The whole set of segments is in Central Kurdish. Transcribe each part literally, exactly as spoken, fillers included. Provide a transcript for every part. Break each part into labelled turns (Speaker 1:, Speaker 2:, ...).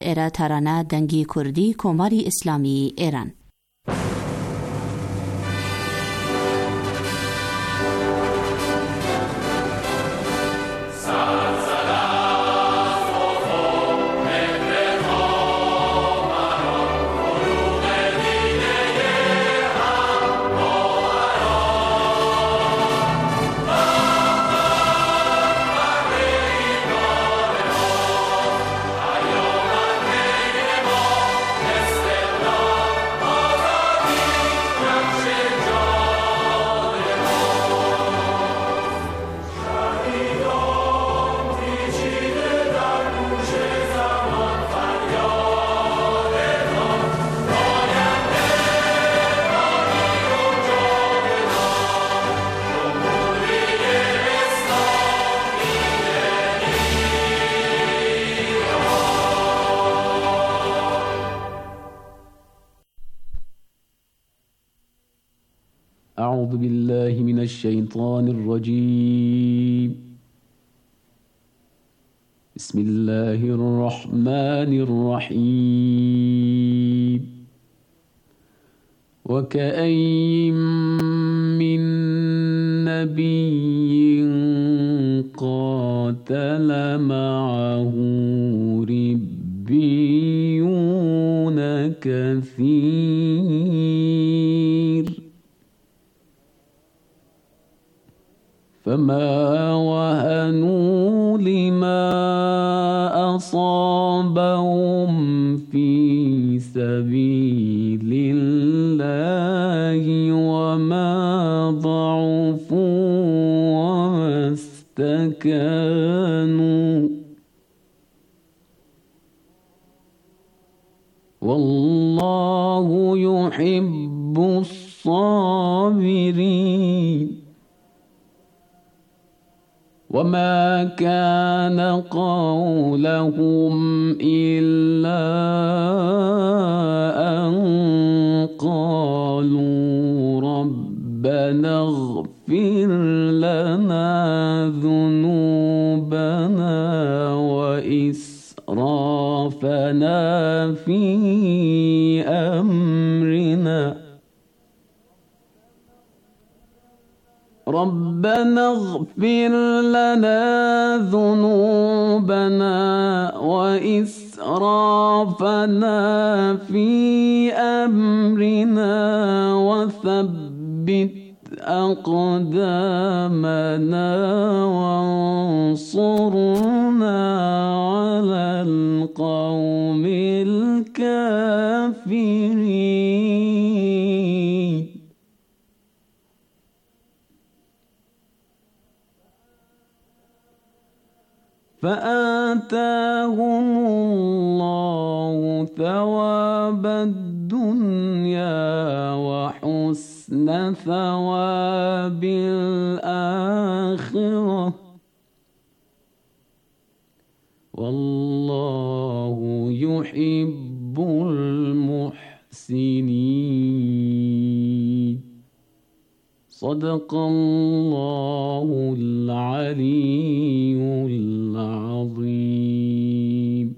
Speaker 1: ئێرە تەرانە دەنگی کوردی کۆماری ئیسلامی ئێران.
Speaker 2: أعوذ بالله من الشيطان الرجيم. بسم الله الرحمن الرحيم. وكأين من نبي قاتل معه ربيون كثير فما وهنوا لما أصابهم في سبيل الله وما ضعفوا وما استكانوا والله يحب الصابرين. وما كان قولهم إلا أن قالوا ربنا اغفر لنا ذنوبنا وإسرافنا في أمرنا ربنا اغفر لنا ذنوبنا وإسرافنا في أمرنا وثبت أقدامنا وانصرنا على القوم الكافرين. فآتاهم الله ثواب الدنيا وحسن ثواب الآخرة والله يحب المحسنين. صدق الله العلي العظيم.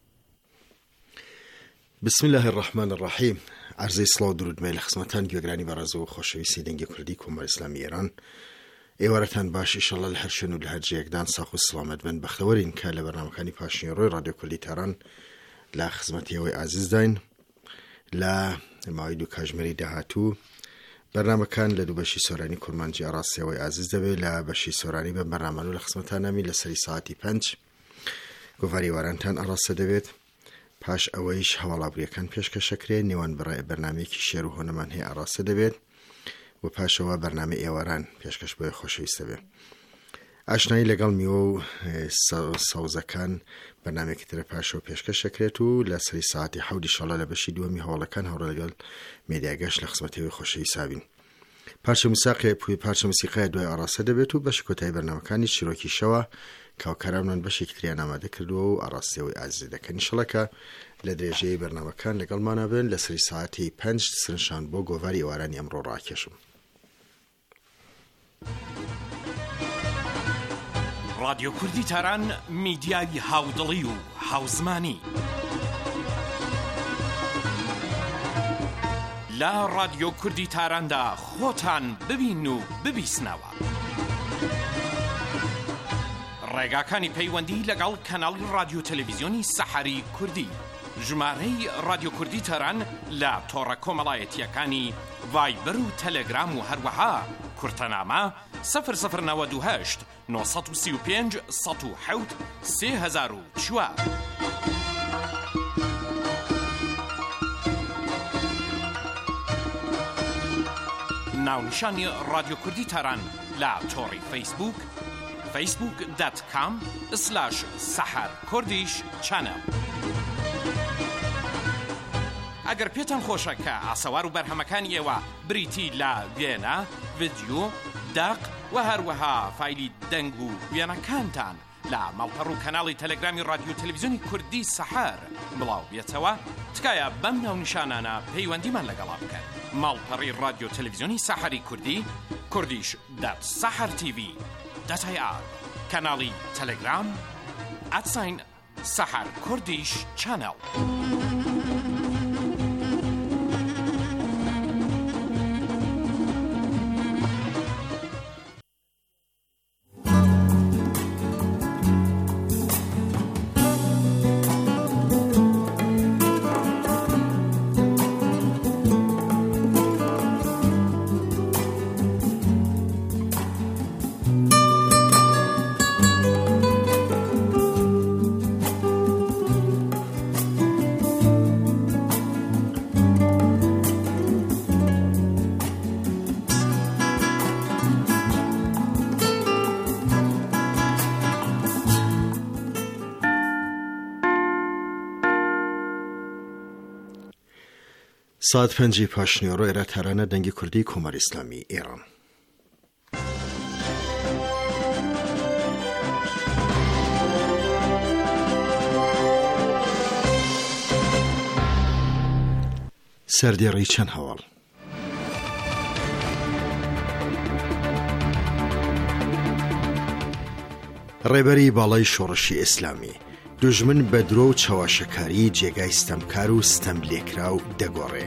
Speaker 3: بسم الله الرحمن الرحیم. عرض سڵاو و درودمەی لە خزمەتان گوێگرانی بەڕێز و خۆشەویستی دەنگی کوردی کۆماری ئیسلامی ئێران. ئێوارەتان باش ئینشەڵڵا لە هەر شوێن و لە هەر جێیەکدان ساخ و سڵامەت بن. بەختەوەرین کە لە بەرنامەکانی پاشنیوڕۆی ڕادیۆ کوردی تاران لە خزمەتی ئەوەی ئازیز داین. لە ماوەی دوو کاتژمێری داهاتوو بەرنامەکان لە دوو بەشی سۆرانی کورمانجی ئاڕاستیەوەی ئازیز دەبێت. لە بەشی سۆرانی بە بەرنامە لە خزمەتانەمی لە سەری ساعتی پێنج گۆڤاری وارانتان ئاڕاستە دەبێت. پاش ئەوەیش هەواڵابووریەکان پێشکەشەکرێت. نێوان بەرنامەیەکی شێر و هۆنەمان هەیە ئاڕاستە دەبێت و پاشەوە بەرنامە ئێواران پێشکەش بۆیە خۆشەویستە بێت. ئاشنایی لەگەڵ میوە و سەوزەکان بەرنامێکی ترە پاشەوە پێشکەشەکرێت و لە سەری ساعتی حەودی شەڵە لە بەشی دووەمی هەواڵەکان هەوڕە لەگەڵ مێدیاگەشت لە خزمەتەوەی خۆشەویست بین. پارچە موسیقی پوی پارچە موسیقای دوای ئاڕاستە دەبێت و بەشی کۆتایی بەرنامەکانی چیرۆکی شەوە کاوکارانمان بەشێکی تریان ئامادە کردووە و ئاڕاستیەوەی ئازیز دەکەن. ئینشەڵڵا لە درێژەی بەرنامەکان لەگەڵمانە بن لە سەری ساعتی پێنج سرنشان بۆ گۆڤاری ئێوارانی ئەمڕۆ ڕاکێشم.
Speaker 4: رادیۆ کوردی تاران میدیای هاودڵی و هاوزمانی لا رادیو کوردی تاراندا خۆتان ببین و ببیسنەوە. ڕێگاکانی پەیوەندی لەگەڵ کەناڵی رادیۆ تەلەڤیزیۆنی سەحەری کوردی. ژمارەی رادیۆ کوردی تەران لە تۆڕە کۆمەڵایەتیەکانی ڤایبەر و تەلەگرام و هەروەها کورتەنامە سەفر سەفر نەوەد و هەشت نۆ سەد و سی و پێنج سەد و حەوت سێ هەزار و چوار. ناونیشانی رادیۆ کوردی تەران لە تۆڕی فەیسبووک فەیسبووک دات کام سلاش سەحەر کوردیش چەنەڵ. ئەگەر پێتان خۆشە کە ئاسەوار و بەرهەمەکانی ئێوە بریتی لە وێنە، ڤیدیۆ، داق و هەروەها فایلی دەنگ و وێنەکانتان لە ماڵپەڕ و کەناڵی تەلەگرامی رادیۆ تەلەڤیزیۆنی کوردی سەحەر بڵاو بێتەوە، تکایە بەم ناونیشانانە پەیوەندیمان لەگەڵا بکەن. ماڵپەڕی رادیۆ تەلەڤیزیۆنی سەحەری کوردی کوردیش دات سەحەر تیڤی دات ئای ئار، کەناڵی تەلەگرام ئەتساین سەحەر کوردیش چەنەڵ.
Speaker 3: ساعت پنجی پاشنیۆڕۆ ئێرە تارانە دەنگی کوردی کۆماری ئیسلامی ئێران. سەردێڕی چەند هەواڵ. ڕێبەری باڵای شۆڕشی ئیسلامی دوژمن بە درۆ و چاواشەکاری جێگای ستەمکار و ستەم لێکرا و دەگۆڕێ.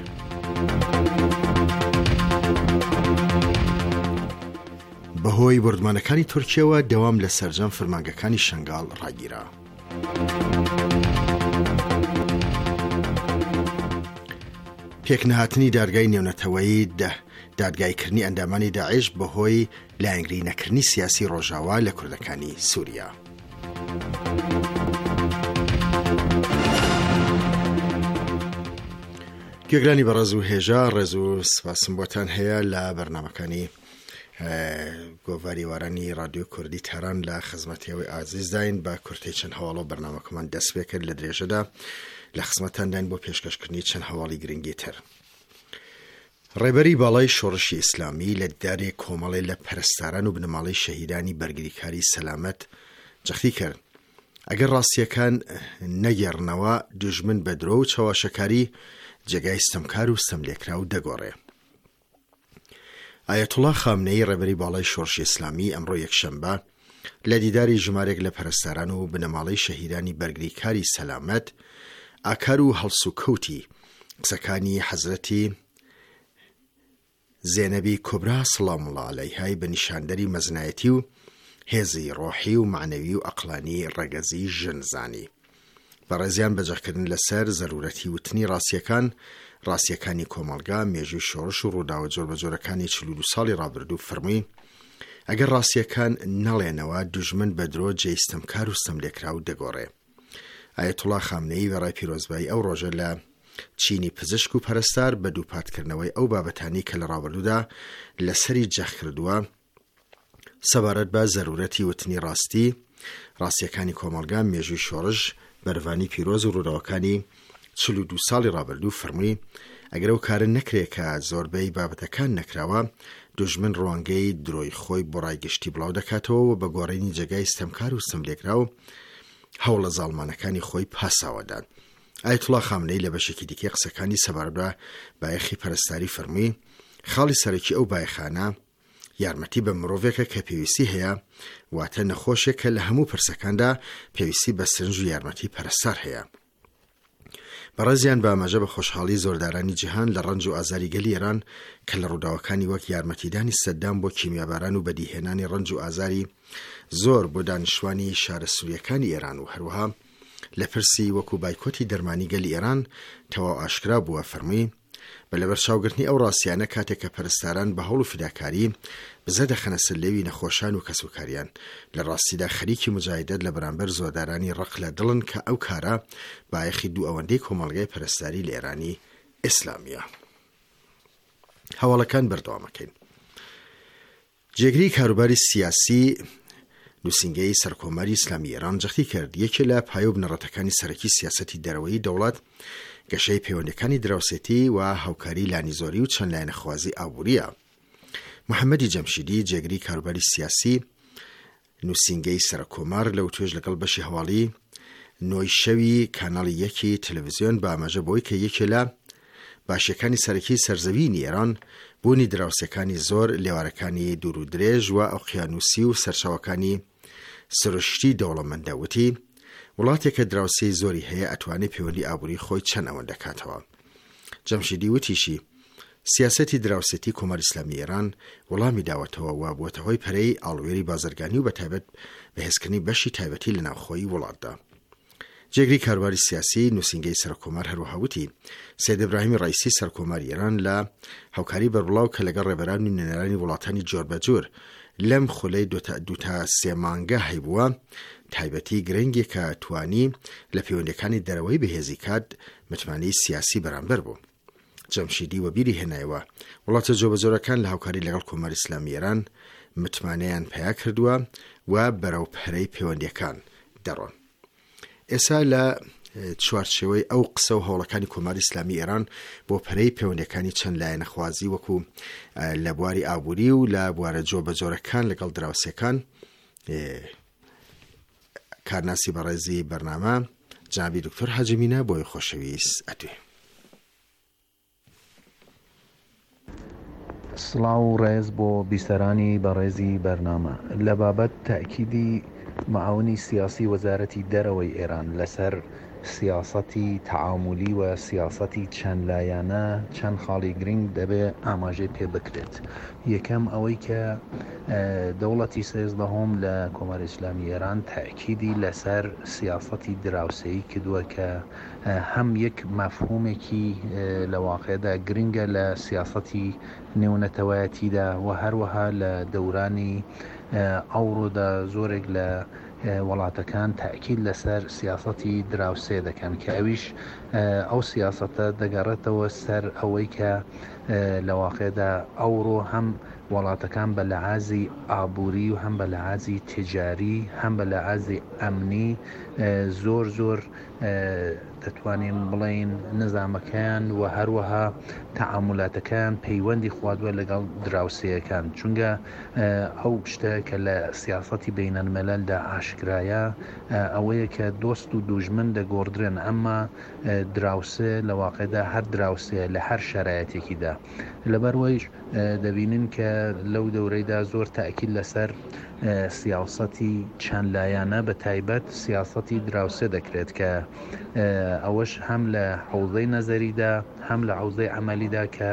Speaker 3: بەهۆی بردمانەکانی تورکیەوە دەوام لە سەرجەم فرمانگەکانی شنگال ڕاگیرا. پێکنەهاتنی دادگای نێونەتەوەیی دادگایکردنی ئەندامانی داعش بەهۆی لایەنگری نەکردنی سیاسی ڕۆژاوا لە کوردەکانی سووریا. گوێگرانی بەڕێز و هێژا، ڕێز و سپاسم بۆتان هەیە لە بەرنامەکانی گۆڤاریوارانی رادیۆ کوردی تەران لە خزمەتیەوەی ئازیزداین. بە کورتەی چەند هەواڵۆ بەرنامەکەمان دەست پێ کرد لە درێژەدا لە خزمەتانداین بۆ پێشکەشکردنی چەند هەواڵی گرنگی تر. ڕێبەری باڵای شۆڕشی ئیسلامی لە دیدارێک کۆمەڵێ لە پەرستاران و بنەماڵەی شەهیدانی بەرگریکاری سەلامەت جەختی کرد ئەگەر ڕاستیەکان نەگێڕنەوە دوژمن بە درۆ و چاواشەکاری جێگای ستەمکار و ستەملێکرا و دەگۆڕێ. ئایەتوڵا خامنەی ڕێبەری باڵای شۆڕشی ئیسلامی ئەمڕۆ یەکشەمبە لە دیداری ژمارێک لە پەرستاران و بنەماڵەی شەهیدانی بەرگریکاری سەلامەت ئاکار و هەڵس و کەوتی قسەکانی حەزرەتی زێنەبی کوبرا سەڵام الله عەلەیهای بە نیشاندەری مەزنایەتی و هێزی ڕۆحی و معنەوی و ئەقلانی ڕەگەزی ژنزانی بەڕێزیان بەجەخکردن لەسەر زەرورەتی وتنی ڕاستیەکان، ڕاستیەکانی کۆمەڵگا، مێژووی شۆڕش و ڕووداوە جۆربەجۆرەکانی چل و دو ساڵی ڕابردوو فەرمووی ئەگەر ڕاستیەکان نەڵێنەوە دوژمن بە درۆ جێی ستەمکار و ستەملێکرا و دەگۆڕێ. ئایەتوڵا خامنەیی بەڕای پیرۆزبایی ئەو ڕۆژە لە چینی پزیشک و پەرستار بە دووپاتکردنەوەی ئەو بابەتانی کە لە ڕابردوودا لەسەری جەخ کردووە سەبارەت بە زەرورەتی وتنی ڕاستی، ڕاستیەکانی کۆمەڵگا، مێژووی شۆڕش، بەرڤانی پیرۆز و ڕووداوەکانی چل و دو ساڵی ڕابردوو فەرمووی ئەگەر ئەو کارە نەکرێ کە زۆربەی بابەتەکان نەکراوە دوژمن ڕوانگەی درۆی خۆی بۆ ڕایگەشتی بڵاو دەکاتەوە و بە گۆڕینی جێگای ستەمکار و ستەملێکرا و هەوڵە زاڵمانەکانی خۆی پاساوەدان. ئایەتوڵا خامنەی لە بەشێکی دیکەی قسەکانی سەبارەت بە بایەخی پەرستاری فەرمووی خاڵی سەرەکی ئەو بایەخانە یارمەتی بە مرۆڤێکە کە پێویستی هەیە، واتە نەخۆشێک کە لە هەموو پرسەکاندا پێویستی بە سرنج و یارمەتی پەرستار هەیە. بەڕێزیان بە ئاماژە بە خۆشحاڵی زۆردارانی جیهان لە ڕەنج و ئازاری گەلی ئێران کە لە ڕووداوەکانی وەک یارمەتیدانی سەددام بۆ کیمیاباران و بەدیهێنانی ڕەنج و ئازاری زۆر بۆ دانیشتوانی شارە سووریەکانی ئێران و هەروەها لە پرسی وەکو بایکۆتی دەرمانی گەلی ئێران تەواو ئاشکرا بووە فەرمووی بە لەبەرچاوگرتنی ئەو ڕاستیانە کاتێک کە پەرستاران بە هەوڵ و فیداکاری بزە دەخەنە سلێوی نەخۆشان و کەسوکاریان لە ڕاستیدا خەریکی مجاهدەت لە بەرامبەر زۆردارانی ڕق لە دڵن کە ئەو کارە بایەخی دوو ئەوەندەی کۆمەڵگەی پەرستاری لە ئێرانی ئیسلامیە. هەواڵەکان بەردەوامەکەین. جێگری کاروباری سیاسی نووسینگەی سەرکۆماری ئیسلامی ئێران جەختی کرد یەکێ لە پایە بنەڕەتەکانی سەرەکی سیاسەتی دەرەوەی دەوڵەت گەشەی پەیوەندیەکانی دراوسێتی و هاوکاری لانیزۆری و چەند لایەنەخوازی ئابووریە. محەممەدی جەمشیدی جێگری کاروباری سیاسی نووسینگەی سەرکۆمار لەو توێژ لەگەڵ بەشی هەواڵی نۆی شەوی کاناڵی یەکی تەلەڤیزیۆن بە ئاماژە بۆی کە یەکێ لە باشیەکانی سەرەکی سەرزەوینی ئێران بوونی دراوسەکانی زۆر لێوارەکانی دوور و درێژ و ئۆقیانوسی و سەرچاوەکانی سروشتی دەوڵەمەندە وتی وڵاتێکە دراوسەی زۆری هەیە ئەتوانێت پەیوەندی ئابووری خۆی چەند ئەوەندە دەکاتەوە. جەمشیدی وتیشی سیاسەتی دراوسێتی کۆماری ئیسلامی ئێران وەڵامی داوەتەوە و بووەتە هۆی پەرەی ئاڵوێری بازرگانی و بەتایبەت بەهێزکردنی بەشی تایبەتی لە ناوخۆیی وڵاتدا. جێگری کاروباری سیاسی نووسینگەی سەرکۆمار هەروەها وتی سەید ئیبراهیمی ڕەئیسی سەرکۆماری ئێران لە هاوکاری بەربڵاو کە لەگەڵ ڕێبەرانی و نوێنەرانی وڵاتانی جۆربەجۆر لەم خولەی دوو تا سێ مانگە هەیبووە تایبەتی گرنگی کە توانی لە پەیوەندیەکانی دەرەوەی بەهێزی کات متمانەی سیاسی بەرامبەر بوو. جەمشیدی وەبیری هێنایەوە وڵاتە جۆبەجۆرەکان لە هاوکاری لەگەڵ کۆماری ئیسلامی ئێران متمانەیان پیا کردووە و بەرەو پەرەی پەیوەندیەکان دەڕۆن. ئێستا لە چوارچێوەی ئەو قسە و هەوڵەکانی کۆماری ئیسلامی ئێران بۆ پەرەی پەیوەندیەکانی چەند لایەنەخوازی وەکو لە بواری ئابووری و لە بوارە جۆبەجۆرەکان لەگەڵ دراوسەکان کارناسی بەڕێزی بەرنامە جنابی دکتۆر حەجەمینە بۆی خۆشەویست ئەتوێ.
Speaker 5: سڵاو و ڕێز بۆ بیسەرانی بەڕێزی بەرنامە لە بابەت تاکیدی معاونی سیاسی وەزارەتی دەرەوەی ئێران لەسەر سیاسەتی تعاملی و سیاسەتی چەند لایەنە چەند خاڵی گرنگ دەبێ ئاماژەی پێ بکرێت. یەکەم ئەوەی کە دەوڵەتی سێزدەهۆم لە کۆماری ئیسلامی ئێران تاکیدی لەسەر سیاسەتی دراوسەیی کردووە کە هەم یەک مەفهومێکی لە واقعدا گرنگە لە سیاسەتی نێونەتەوایەتیدا و هەروەها لە دەورانی ئەوڕۆدا زۆرێک لە وڵاتەکان تاکید لەسەر سیاسەتی دراوسێ دەکەن کە ئەویش ئەو سیاسەتە دەگەڕێتەوە سەر ئەوەی کە لە واقعدا ئەوڕۆ هەم وڵاتەکان بە لەحازی ئابووری و هەم بە لەحازی تجاری هەم بە لەحازی ئەمنی زۆر زۆر دەتوانین بڵین نظامەکان و هەروەها تەعاملاتەکان پەیوەندی خواردووە لەگەڵ دراوسەیەکان چونکە ئەو شتە کە لە سیاسەتی بینەلمەلەلدا ئاشکرایە ئەوەیە کە دۆست و دوژمن دەگۆڕدرێن ئەمما دراوسێ لە واقعدا هەر دراوسەیە لە هەر شەرایەتێکیدا. لەبەرەوەیش دەبینین کە لەو دەورەیدا زۆر تاکید لەسەر سیاسەتی چەند لایەنە بە تایبەت سیاسەتی دراوسێ دەکرێت کە ئەوەش هەم لە حوزەی نەزەریدا هەم لە حوزەی عەمەلیدا کە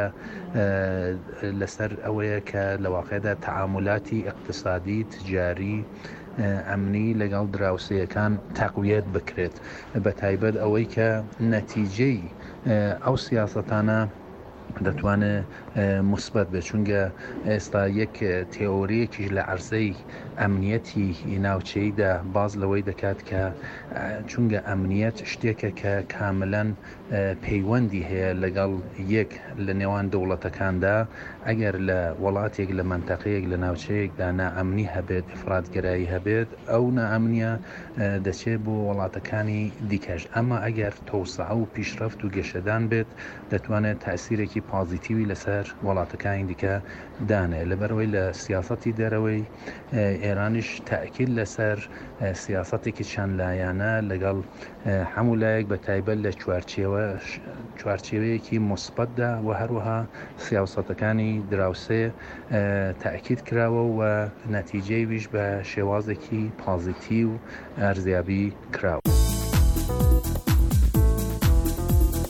Speaker 5: لەسەر ئەوەیە کە لە واقعدا تەعاملاتی اقتصادی تجاری ئەمنی لەگەڵ دراوسەیەکان تەقویەت بکرێت بە تایبەت ئەوەی کە نەتیجەی ئەو سیاسەتانە دەتوانێت مثبت بێت چونکە ئێستا یەک تێۆریەکیش لە عەرزەی ئەمنیەتی ناوچەییدا باز لەوەی دەکات کە چونکە ئەمنیەت شتێکە کە کاملەن پەیوەندی هەیە لەگەڵ یەک لە نێوان دەوڵەتەکاندا ئەگەر لە وڵاتێک لە مەنتەقەیەک لە ناوچەیەکدا نائەمنی هەبێت ئفراتگەرایی هەبێت ئەو نائەمنیە دەچێت بۆ وڵاتەکانی دیکەش ئەمما ئەگەر تەوسعە و پیشرەفت و گەشەدان بێت دەتوانێت تاسیرێکی پازیتیوی لەسەر وڵاتەکانی دیکە دانێ. لەبەرەوەی لە سیاسەتی دەرەوەی ئێرانیش تاکید لەسەر سیاسەتێکی چەند لایەنە لەگەڵ هەموو لایەک بە تایبەت لە چوارچێوەیەکی مثبەتدا و هەروەها سیاسەتەکانی دراوسێ تاکید کراوە و نەتیجەی ویش بە شێوازێکی پازیتیو ئەرزیابی کراوە.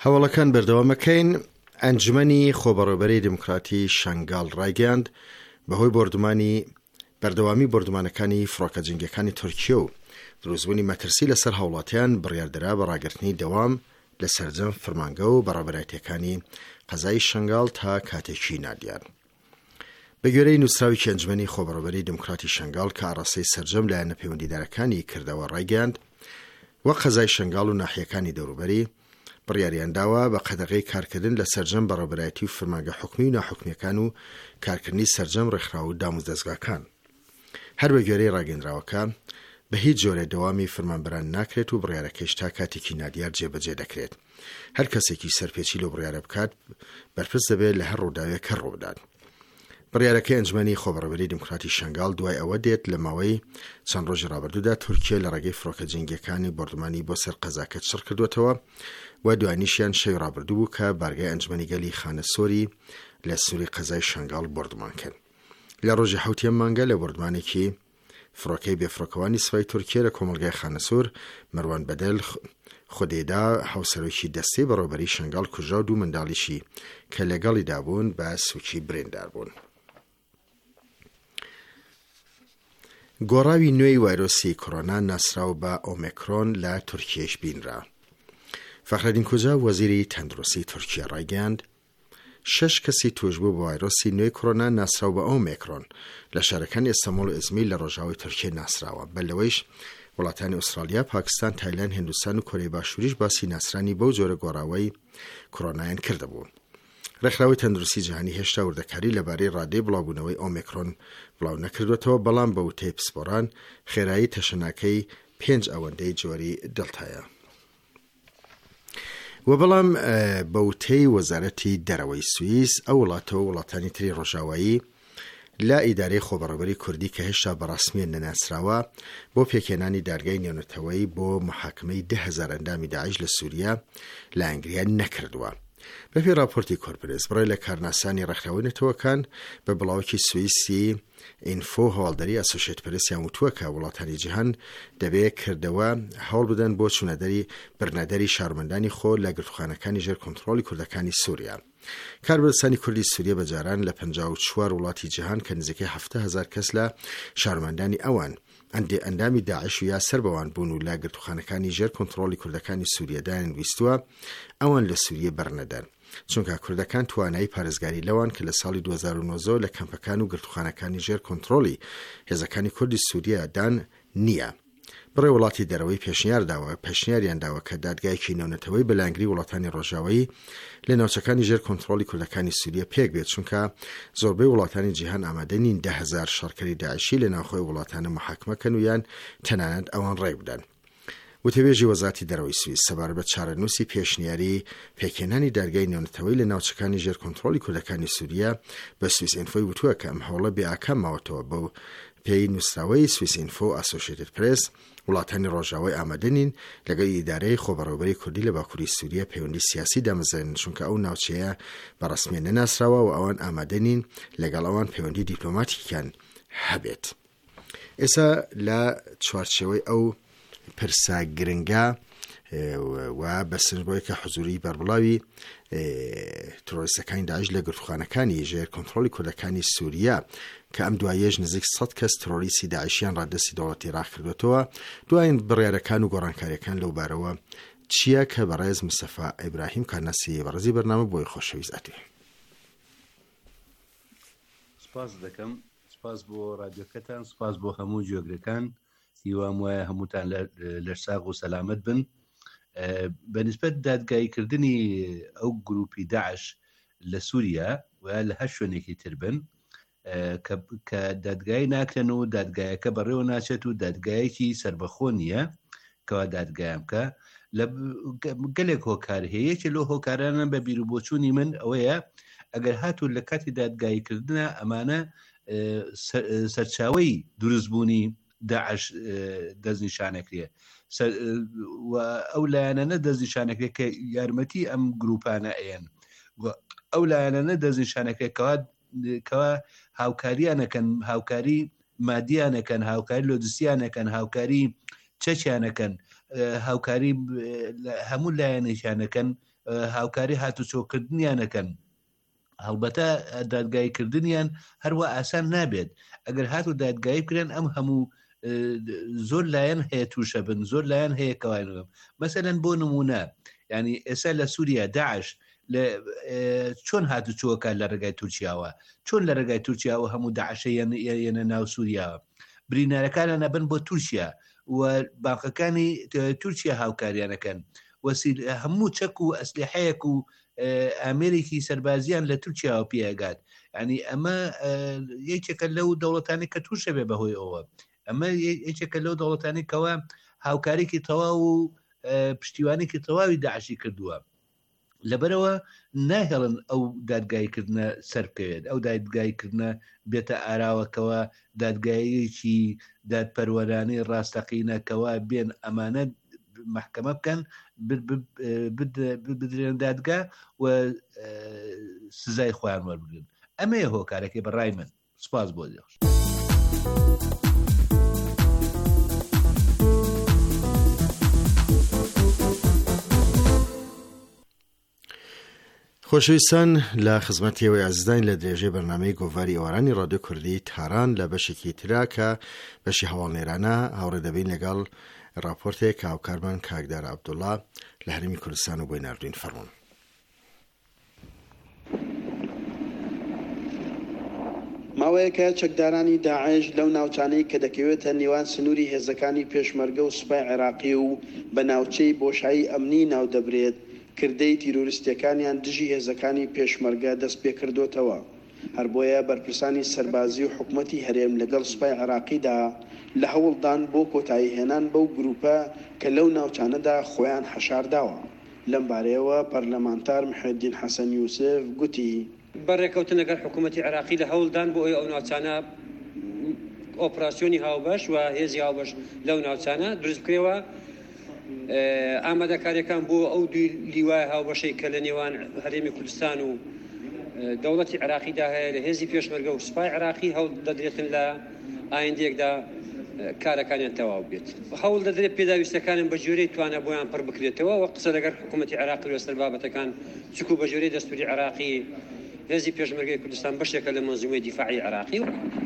Speaker 3: هەواڵەکان بەردەوامەکەین. ئەنجومەنی خۆبەڕێوەبەری دموکراتی شنگال ڕایگەیاند بەهۆی بردومانی بەردەوامی بردومانەکانی فڕۆکە جنگەکانی تورکیە و دروستبوونی مەترسی لەسەر هاوڵاتیان بڕیاردرا بە ڕاگررتنی دەوام لە سەرجەم فرمانگە و بەڕێوەبەرایەتیەکانی قەزای شنگال تا کاتێکی نادیار. بە گوێرەی نووسراوی ئەنجومەنی خۆبەڕێوەبەری دموکراتی شنگال کە ئاڕاستەی سەرجەم لایەنە پەیوەندیدارەکانی کردەوە ڕایگەیاند وە قەزای شنگال و ناحیەکانی دەوروبەری بڕیاریانداوە بە قەدەغەی کارکردن لە سەرجەم بەڕێوەبەرایەتی و فرمانگە حکومی و ناحکومیەکان و کارکردنی سەرجەم ڕێکخراو و داموزدەستگاکان. هەر بە گوێرەی ڕاگەندراوەکە بە هیچ جۆرە دەوامی فرمانبەران ناکرێت و بڕیارەکەیش تا کاتێکی نادیار جێبەجێ دەکرێت. هەر کەسێکی سەرپێچی لەو بڕیارە بکات بەرپرس دەبێت لە هەر ڕووداوێک کە ڕووبدات. بڕیارەکەی ئەنجومەنی خۆبەڕێوەبەری دموکراتی شنگال دوای ئەوە دێت لە ماوەی چەند ڕۆژی ڕابردوودا تورکیە لە ڕێگەی فڕۆکە جنگیەکانی بردومانی بۆ سەر قەزاکە چڕ کردوێتەوە و دوانیشیان شەوی ڕابردوو بوو کە بارگای ئەنجومەنی گەلی خانە سۆری لە سووری قەزای شنگال بردومان کرد. لە ڕۆژی حوتیەم مانگە لە بردومانێکی فڕۆکەی بێفڕۆکەوانی سوپای تورکیە لە کۆمەلگای خانە سۆر مەروان بەدەل خودێدا هاوسەرۆکی دەستەی بەڕێوەبەری شنگال کوژا و دوو منداڵیشی کە لەگەڵیدا بوون بە سووکی بریندار بوون. گۆڕاوی نوێی ڤایرۆسی کۆرۆنا ناسراو بە ئۆمیکرۆن لە تورکیەش بینرا. فەخرەدین کوجا وەزیری تەندروستی تورکیا ڕایگەیاند شەش کەسی توشبوو بە ڤایرۆسی نوێی کۆرۆنا ناسراو بە ئۆمیکرۆن لە شارەکانی ئێستەمۆڵ و ئیزمیر لە ڕۆژاوی تورکیا ناسراوە. بەلەوەیش وڵاتانی ئوسترالیا، پاکستان، تایلەند، هیندستان و کۆرەی باشووریش باسی ناسرانی بەو جۆرە گۆڕاوەی کۆرۆنایان کردبوو. ڕێکخراوی تەندروستی جیهانی هێشتا وردەکاری لەبارەی ڕادەی بڵاوبوونەوەی ئۆمیکرۆن بڵاو نەکردوێتەوە، بەڵام بە وتەی پسپۆران خێرایی تەشەناکەی پێنج ئەوەندەی جۆری دڵتایە. و بەڵام بە وتەی وەزارەتی دەرەوەی سوئیس ئەو وڵاتەوە وڵاتانی تری ڕۆژاوایی لا ئیدارەی خۆبەڕێوەبەری کوردی کە هێشتا بەڕاسمیان نەناسراوە بۆ پێکێنانی دارگای نێونەتەوەی بۆ محاکمەی ده هەزار ئەندامی داعش لە سووریا لە ئەنگلیان نەکردووە. بەپێی راپۆرتی کۆرپرس بڕێ لە کارناسانی ڕێکخراوی نەتەوەکان بە بڵاوکی سوئیسی ئینفۆ هەواڵدەری ئەسۆشێت پرسیان وتووە کە وڵاتانی جیهان دەبێت کردەوە هەوڵ بدەن بۆ چوونەدەری بڕنەدەری شارمەندانی خۆ لە گرتوخانەکانی ژێر کۆنتڕۆلی کوردەکانی سووریا. کاربەدەستانی کوردی سووریا بەجاران لە پەنجا و چوار وڵاتی جیهان کە نزیکەی هەفتە هەزار کەس لە شارمەندانی ئەوان ئەندێ ئەندامی داعش و یا سەر بەوان بوون و لە گرتوخانەکانی ژێر کۆنتڕۆلی کوردەکانی سووریەدایان ویستووە ئەوان لە سووریە بەرنەدەن، چونکە کوردەکان توانایی پارێزگاری لەوان کە لە ساڵی دوو هەزار و نۆ لە کەمپەکان و گرتوخانەکانی ژێر کۆنتڕۆلی هێزەکانی کوردی سووریا دان نییە. بڕێ وڵاتی دەرەوەی پێشنیارداوە پێشنیاریانداوە کە دادگایەکی نێونەتەوەی بەلانگری وڵاتانی ڕۆژاوایی لە ناوچەکانی ژێر کۆنتڕۆلی کوردەکانی سووریا پێک بێت، چونکە زۆربەی وڵاتانی جیهان ئامادە نین ده هەزار شەڕکەری داعشی لە ناوخۆی وڵاتانە محاکمەکەن و یان تەنانەت ئەوان ڕێ بدەن. وتەبێژی وەزارەتی دەرەوەی سوئیس سەبارەت بە چارەنووسی پێشنیاری پێکێنانی دارگای نێونەتەوەی لە ناوچەکانی ژێر کۆنتڕۆلی کوردەکانی سووریا بە سوئیس ئینفۆی وتووە کە ئەم هەوڵە بێئاکام ماوەتەوە. بەو پێی نووسراوەی سوئیس ئینفۆ ئەسۆشیێتد پرێس وڵاتانی ڕۆژاوای ئامادەنین لەگەڵ ئیدارەی خۆبەڕێوەبەری کوردی لە باکووری سووریا پەیوەندی سیاسی دامەزێنن، چونکە ئەو ناوچەیە بەڕەسمیان نەناسراوە و ئەوان ئامادەنین لەگەڵ ئەوان پەیوەندی دیپلۆماتیکیان هەبێت. ئێستا لە چوارچێوەی ئەو پرسا گرنگە و بەسنج بۆی کە حزوری بەربڵاوی تۆریستەکانی داعش لە گرتوخانەکانی ژێر کۆنتڕۆلی کوردەکانی سووریا کە ئەم دوایەژ نزیک سەد کەس تۆریستی داعشیان ڕادەستی دەوڵەتی عێراق کردوێتەوە. دوایین بڕیارەکان و گۆڕانکاریەکان لەو بارەوە چییە کە بەڕێز مستەفا ئیبراهیم کارناسی بەڕێزی بەرنامە بۆی خۆشەویست ئەتوێ.
Speaker 6: سپاس دەکەم، سپاس بۆ ڕادیۆکەتان، سپاس بۆ هەموو گوێگرەکان، هیوام وایە هەمووتان لە ساغ و سەلامەت بن. بەنسبەت دادگایکردنی ئەو گروپی داعش لە سووریا و لە هەر شوێنێکی تر بن کە دادگای ناکرێن و دادگایەکە بەڕێوە ناچێت و دادگایەکی سربەخۆ نییە کەوا دادگایان بکە لە گەلێک هۆکار هەیە یەکێ لەو هۆکارانە بە بیرروبۆچوونی من ئەوەیە ئەگەر هاتوو لە کاتی دادگایکردنە ئەمانە سەرچاوەی دروستبوونی داعش دەستنیشانەکرێ و ئەو لایەنە دەستنیشانەکرێت کە یارمەتی ئەم گروپانە ئەیەن ئەو لایەنە دەستنیشانەکرێت کەوا هاوکاریانەکەن، هاوکاری مادیانەکەن، هاوکاری لۆجستیانەکەن، هاوکاری چەکیانەکەن، هاوکاری هەموو لایەنێکیانەکەن هاوکاری هاتوچۆکردنیانەکەن هەڵبەتە دادگایکردنیان هەروە ئاسان نابێت ئەگەر هاتو دادگایی بکرێن ئەم هەموو زۆر لایەن هەیە تووشە بن زۆر لایەن هەیە کەوانم مەسەلەن بۆ نمونە ینی ئێستا لە سووریا داعش چۆن هاتوچۆکە لە ڕێگای تورکیاوە چۆن لە ڕێگای تورکیاوە هەموو داعشە یەنە ناو سووریاوە برینارەکانە نەبن بۆ تورکیا و باقەکانی تورکیا هاوکاریانەکەن وەسیل هەموو چەک و ئەسلحەیەک و ئامێرێکی سەربازیان لە تورکیاوە پێگات ینی ئەمە یەکێکە لەو دەوڵەتانی کە تووشە بێ بەهۆی ئەوە ئەمە یەکێکە لەو دەوڵەتانی کەەوە هاوکارێکی تەواو و پشتیوانێکی تەواوی داعشی کردووە لەبەرەوە ناهێڵن ئەو دادگایکردنە سەرکەوێت ئەو دادگایکردنە بێتە ئاراوەکەوە دادگایەکی دادپەروەرانەی ڕاستەقینەکەوە بێن ئەمانە محکەمە بکەن بدرێن دادگا و سزای خۆیان وەربگرن ئەمەیە هۆکارەکەی بەڕای من سپاس بۆ دێش
Speaker 3: خۆشەویستان لە خزمەتیەوەی ئازیزان لە درێژەی بەرنامەی گۆڤاری ئێوارانی ڕادیۆ کوردی تاران لە بەشێکی ترا کە بەشی هەواڵنێرانە هاوڕێ دەبین لەگەڵ راپۆرتێک کە هاوکارمان کاکدار عەبدوڵڵا لە هەرێمی کوردستان و بۆی ناردوین فەرموون.
Speaker 7: ماوەیەکە چەکدارانی داعش لەو ناوچانەی کە دەکەوێتە نێوان سنووری هێزەکانی پێشمەرگە و سوپای عێراقی و بە ناوچەی بۆشایی ئەمنی ناودەبرێت کردەی تیرۆریستیەکانیان دژی هێزەکانی پێشمەرگە دەست پێ کردوتەوە. هەر بۆیە بەرپرسانی سەربازی و حکومەتی هەرێم لەگەڵ سوپای عێراقیدا لە هەوڵدان بۆ کۆتایی هێنان بەو گروپە کە لەو ناوچانەدا خۆیان حەشارداوە. لەم بارەیەوە پەرلەمانتار محەدین حەسەن یوسف گوتی
Speaker 8: بەڕێکەوتن لەگەڵ حکوومەتی عێراقی لە هەوڵدان بۆ ئەو ناوچانە ئۆپراسیۆنی هاوبەش و هێزی هاوبەش لەو ناوچانە دروست بکرێەوە ئامادەکاریەکان بۆ ئەو دوی لیوای هاوبەشەی کە لە نێوان هەرێمی کوردستان و دەوڵەتی عێراقیدا هەیە لە هێزی پێشمەرگە و سوپای عێراقی هەوڵ دەدرێتن لە ئایندێکدا کارەکانیان تەواو بێت. هەوڵ دەدرێت پێداویستەکانن بە جۆرەی توانە بۆیان پڕ بکرێتەوە و قسە لەگەر حکوومەتی عێراقی لەسەر بابەتەکان چکو بە جۆرەی دەستوری عێراقی هێزی پێشمەرگەی کوردستان بەشێکە لە مەنزومەی دیفاعی عێراقی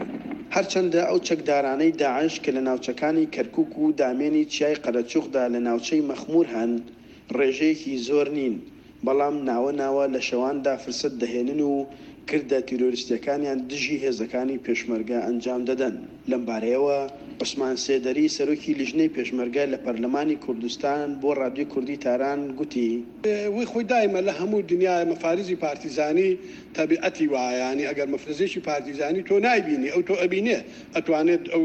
Speaker 7: هەرچەندە ئەو چەکدارانەی داعش کە لە ناوچەکانی کەرکووک و دامێنی چیای قەرەچوخدا لە ناوچەی مەخمور هەن ڕێژەیەکی زۆر نین بەڵام ناوە ناوە لە شەواندا فرسەت دەهێنن و کردە تیرۆریستیەکانیان دژی هێزەکانی پێشمەرگە ئەنجام دەدەن. لەم بارەیەوە عوسمان سێدەری سەرۆکی لیژنەی پێشمەرگە لە پەرلەمانی کوردستان بۆ ڕادیۆ کوردی تاران گوتی
Speaker 9: وی خۆی دایمە لە هەموو دنیای مەفارزی پارتیزانی تەبیعەتی وایانی ئەگەر مەفرزێکی پارتیزانی تۆ نایبینی ئەو تۆ ئەبینێ ئەتوانێت ئەو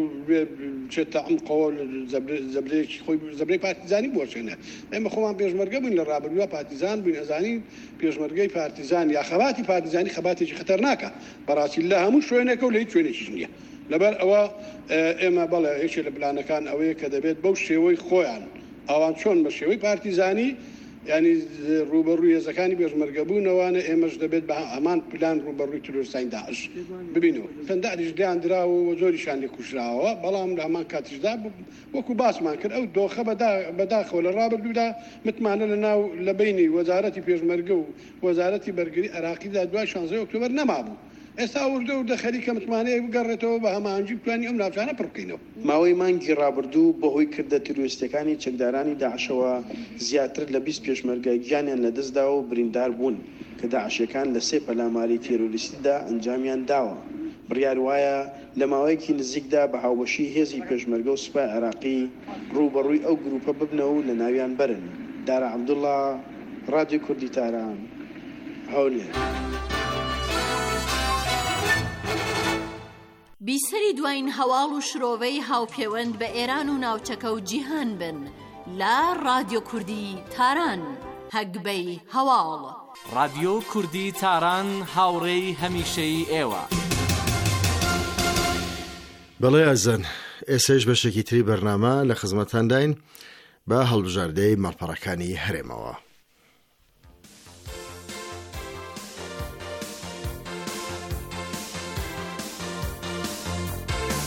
Speaker 9: چێتە ئەم قۆڵ زەبرێکی خۆی زەبرەی پارتیزانی بۆشێنە. ئێمە خۆمان پێشمەرگە بووین لە ڕابردووە پارتیزان بووین ئەزانین پێشمەرگەی پارتیزان یا خەباتی پارتیزانی خەباتێکی خەتەرناکە بەڕاستی لە هەموو شوێنێکە و لە هیچ شوێنێکیش نییە. لەبەر ئەوە ئێمە بەڵێ هیچ لە پلانەکان ئەوەیە کە دەبێت بەو شێوەی خۆیان ئەوان چۆن بە شێوەی پارتیزانی ینی ڕوبەڕووی هێزەکانی پێشمەرگەبوونەوەوانە ئێمەش دەبێت بە هەمان پلان ڕوبەڕووی تیرۆریستانی داعش ببینەوە. فەنداریش لیان دراوە و زۆریشان لێ کوژراوە بەڵام لە هەمان کاتیشدا وەکو باسمان کرد ئەو دۆخە بەداخەوە لە ڕابردوودا متمانە لە ناو لە بینی وەزارەتی پێشمەرگە و وەزارەتی بەرگری عێراقیدا دوای شانزەی ئۆکتۆبەر نەمابوو. ئێستا وردە و دەخەری کە متمانەیە بگەڕێتەوە بە هەمانجی بتوانانی ئەم ناوچانە پڕ بکەینەوە.
Speaker 7: ماوەی مانگی ڕابردوو بەهۆی کردە تیرۆریستەکانی چەکدارانی داعشەوە زیاتر لە بیست پێشمەرگە گیانیان لەدەستدا و بریندار بوون کە داعشەکان لە سێ پەلاماری تیرۆریستیدا ئەنجامیان داوە. بڕیار وایە لە ماوەیەکی نزیکدا بە هاوبەشی هێزی پێشمەرگە و سوپای عێراقی ڕوبەڕووی ئەو گروپە ببنەوە و لە ناویان برن. دارا عەبدوڵڵا، ڕادیۆ کوردی تاران، هەولێر.
Speaker 10: بیسەری دوایین هەواڵ و شرۆڤەی هاوپەیوەند بە ئێران و ناوچەکە و جیهان بن لە ڕادیۆ کوردی تاران هەگبەی هەواڵ.
Speaker 11: ڕادیۆ کوردی تاران هاوڕێی هەمیشەی ئێوە.
Speaker 3: بەڵێ ئازان ئێسەش بەشێکی تری بەرنامە لە خزمەتان داین بە هەڵبژاردەی مەڵپەڕەکانی هەرێمەوە.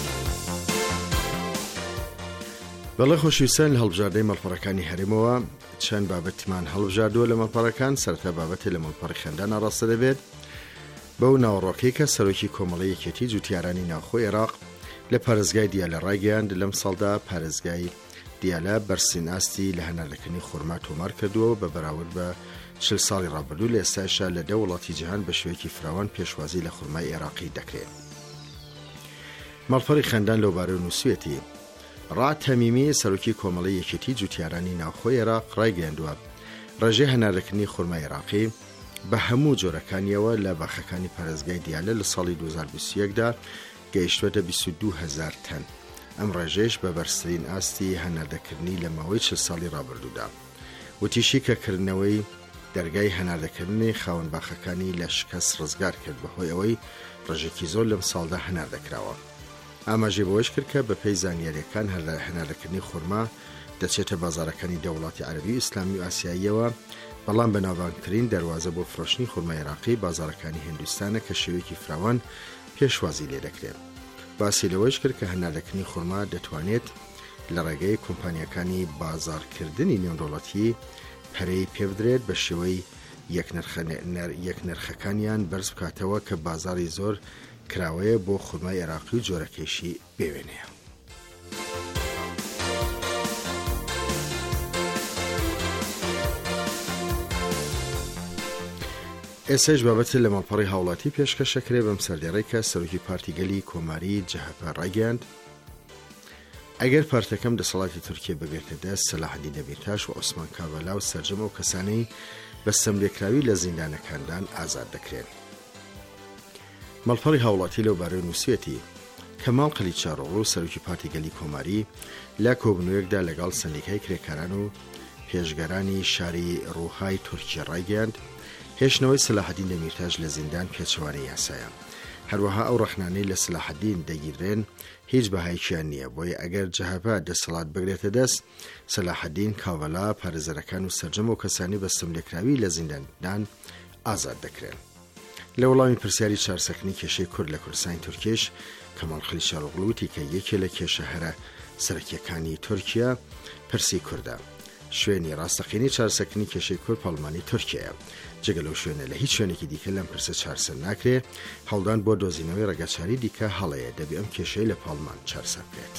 Speaker 3: بەڵێ خۆشویستان لە هەڵبژاردەی مەڵپەڕەکانی هەرێمەوە چەند بابەتمان هەڵبژاردووە لە مەڵپەڕەکان. سەرەتا بابەتێ لە مەڵپەڕی خەندانە ڕاستە دەبێت بەو ناوەڕۆکەی کە سەرۆکی کۆمەڵی یەکێتی جوتیارانی ناوخۆی عێراق لە پارێزگای دیالە ڕایگەیاند. لەم ساڵدا پارێزگای دیالە بەرزترین ئاستی لە هەناردەکردنی خورما تۆمار کردووە بە بەراورد بە چل ساڵی ڕابردوو. لە ئێستاشە لە دە وڵاتی جیهان بە شێوەیەکی فراوان پێشوازی لە خورمای عێراقی دەکرێت. مەڵپەڕی خەندان لەوبارەی نووسوێتی ڕات تەمیمی سەرۆکی کۆمەڵی یەکێتی جوتیارانی ناوخۆی عێراق ڕایگەیاندووە ڕێژەی هەناردەکردنی خورمای عێراقی بە هەموو جۆرەکانیەوە لە باخەکانی پارێزگای دیالە لە ساڵی دوو هەزار و بیست و یەکدا گەیشتوەتە بیست و دوو هەزار تەن. ئەم ڕێژەیەش بە بەرزترین ئاستی هەناردەکردنی لە ماوەی چل ساڵی ڕابردوودا. وتیشی کەکردنەوەی دەرگای هەناردەکردنی خاوەن باخەکانی لە شکەست ڕزگار کرد بەهۆی ئەوەی ڕێژێکی زۆر لەم ساڵدا هەناردەکراوە. ئاماژێ بەوەش کرد کە بەپێی زانیاریەکان هەناردەکردنی خورما دەچێتە بازارەکانی دەوڵاتی عەرەبی و ئیسلامی و ئاسیاییەوە، بەڵام بەناوبانگترین دەواازە بۆ فرۆشتنی خورمای عێراقی بازارەکانی هیندستانە کە شێوەیەکی فراوان پێشوازی لێ دەکرێت. باسی لەوەش کرد کە هەناردەکردنی خورما دەتوانێت لە ڕێگەی کۆمپانیەکانی بازارکردنی نێودەوڵەتی پەرەی پێ بدرێت بە شێوەی یەکنرخەکانیان بەرز بکاتەوە کە بازاری زۆر کراوەیە بۆ خورمای عێراقی و جۆرەکەشی بێوێنەیە. ئێسش بابەت لە مەڵپەڕی هاوڵاتی پێشکەشەکرێ بەم سەردێڕەی کە سەرۆکی پارتی گەلی کۆماری جەهەپە ڕایگەیاند ئەگەر پارتەکەم دەسەڵاتی تورکیە بگرێتە دەست سەلاحەدین دەمیرتاش و عوسمان کابەلا و سەرجەمە و کەسانەی بەستەملێکراوی لە زیندانەکاندان ئازاد دەکرێن. مەڵپەڕی هاوڵاتی لەوبارەی نووسێتی کەماڵ قەلیچاڕۆغڵ و سەرۆکی پارتی گەلی کۆماری لە کۆبنەوەیەکدا لەگەڵ سەندیکای کرێکاران و پێشگەرانی شاری ڕووهای تورکیە ڕایگەیاند هێشتنەوەی سەلاحەدین دەمیرتاش لە زیندان پێچەوانەی یاسایە. هەروەها ئەو ڕەخنانەی لە سەلاحەدین دەگیرێن هیچ بەهایکیان نییە، بۆیە ئەگەر جەهەپە دەسەڵات بگرێتە دەست سەلاحەدین کاوەلا پارێزەرەکان و سەرجەم و کەسانی بەستەملێکراوی لە زینداندان ئازاد دەکرێن. لە وەڵامی پرسیاری چارسەکنی کێشەی کورد لە کوردستانی تورکیش کەماڵ قەلیچاڕۆغڵ وتی کە یەکێ لە کێشە هەرە سەرەکیەکانی تورکیا پرسی کوردە. شوێنی ڕاستەقینی چارسەکنی کێشەی کورد پەڵمانی تورکیایە. جگە لەو شوێنە لە هیچ شوێنێکی دیکە لەم پرسە چارسەر ناکرێت. هەڵدان بۆ دۆزینەوەی ڕێگەچاری دیکە هەڵەیە دەبێ ئەم کێشەی لە پاڵمان چارسەر بکرێت.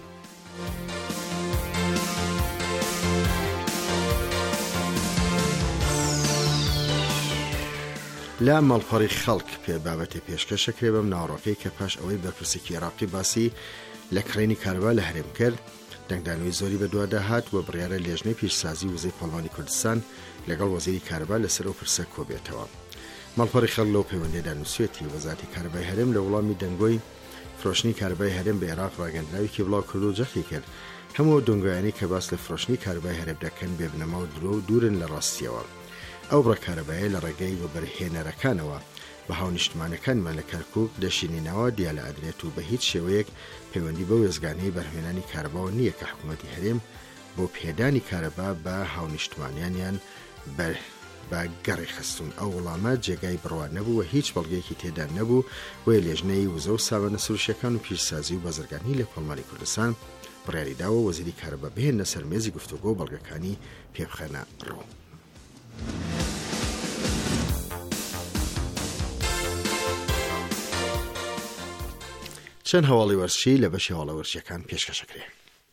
Speaker 3: لا مەڵپەڕی خەڵک پێ بابەتێ پێشکەشەکرێ بەم ناوەڕۆکەی کە پاش ئەوەی بەرپرسێکی عێراقی باسی لە کڕینی کارەبا لە هەرێم کرد دەنگدانەوەی زۆری بەدووادا هات و بڕیارە لێژنەی پیشسازی وزەی پەڵمانی کوردستان لەگەڵ وەزیری کارەبا لەسەر ئەو پرسە کۆبێتەوە. مەڵپەڕی خەڵک لەو پەیوەندیدا نووسێتی وەزارەتی کارەبای هەرێم لە وەڵامی دەنگۆی فرۆشتنی کارەبای هەرێم بە عێراق ڕاگەندراوێکی بڵاو کرد و جەختی کرد هەموو دۆنگۆیانی کە باس لە فرۆشتنی کارەبای هەرێم دەکەن بێبنەما و درۆ و دوورن لە ڕاستیەوە. ئەو بڕە کارەبایە لە ڕێگەی وەبەرهێنەرەکانەوە بە هاونیشتمانەکانمان لە کەرکووک دەشینینەوە دیالە ئەدرێت و بە هیچ شێوەیەک پەیوەندی بە وێزگانەی بەرهێنانی کارەباوە نییە کە حکوومەتی هەرێم بۆ پێدانی کارەبا بە هاونیشتمانیانیان بە گەڕی خستون. ئەو وەڵامە جێگای بڕوا نەبوو و هیچ بەڵگەیەکی تێدا نەبوو وی لێژنەی وزە و ساوانە سروشەکان و پیشسازی و بازرگانی لە پەڵمانی کوردستان بڕیاریداوە وەزیری کارەبا بهێنە سەر مێزی گفتوگۆ و بەڵگەکانی پێبخەنە ڕوو. چەند هەواڵی وەرزشی لە بەشی هەواڵە وەرزشیەکان پێشکەشەکرێ.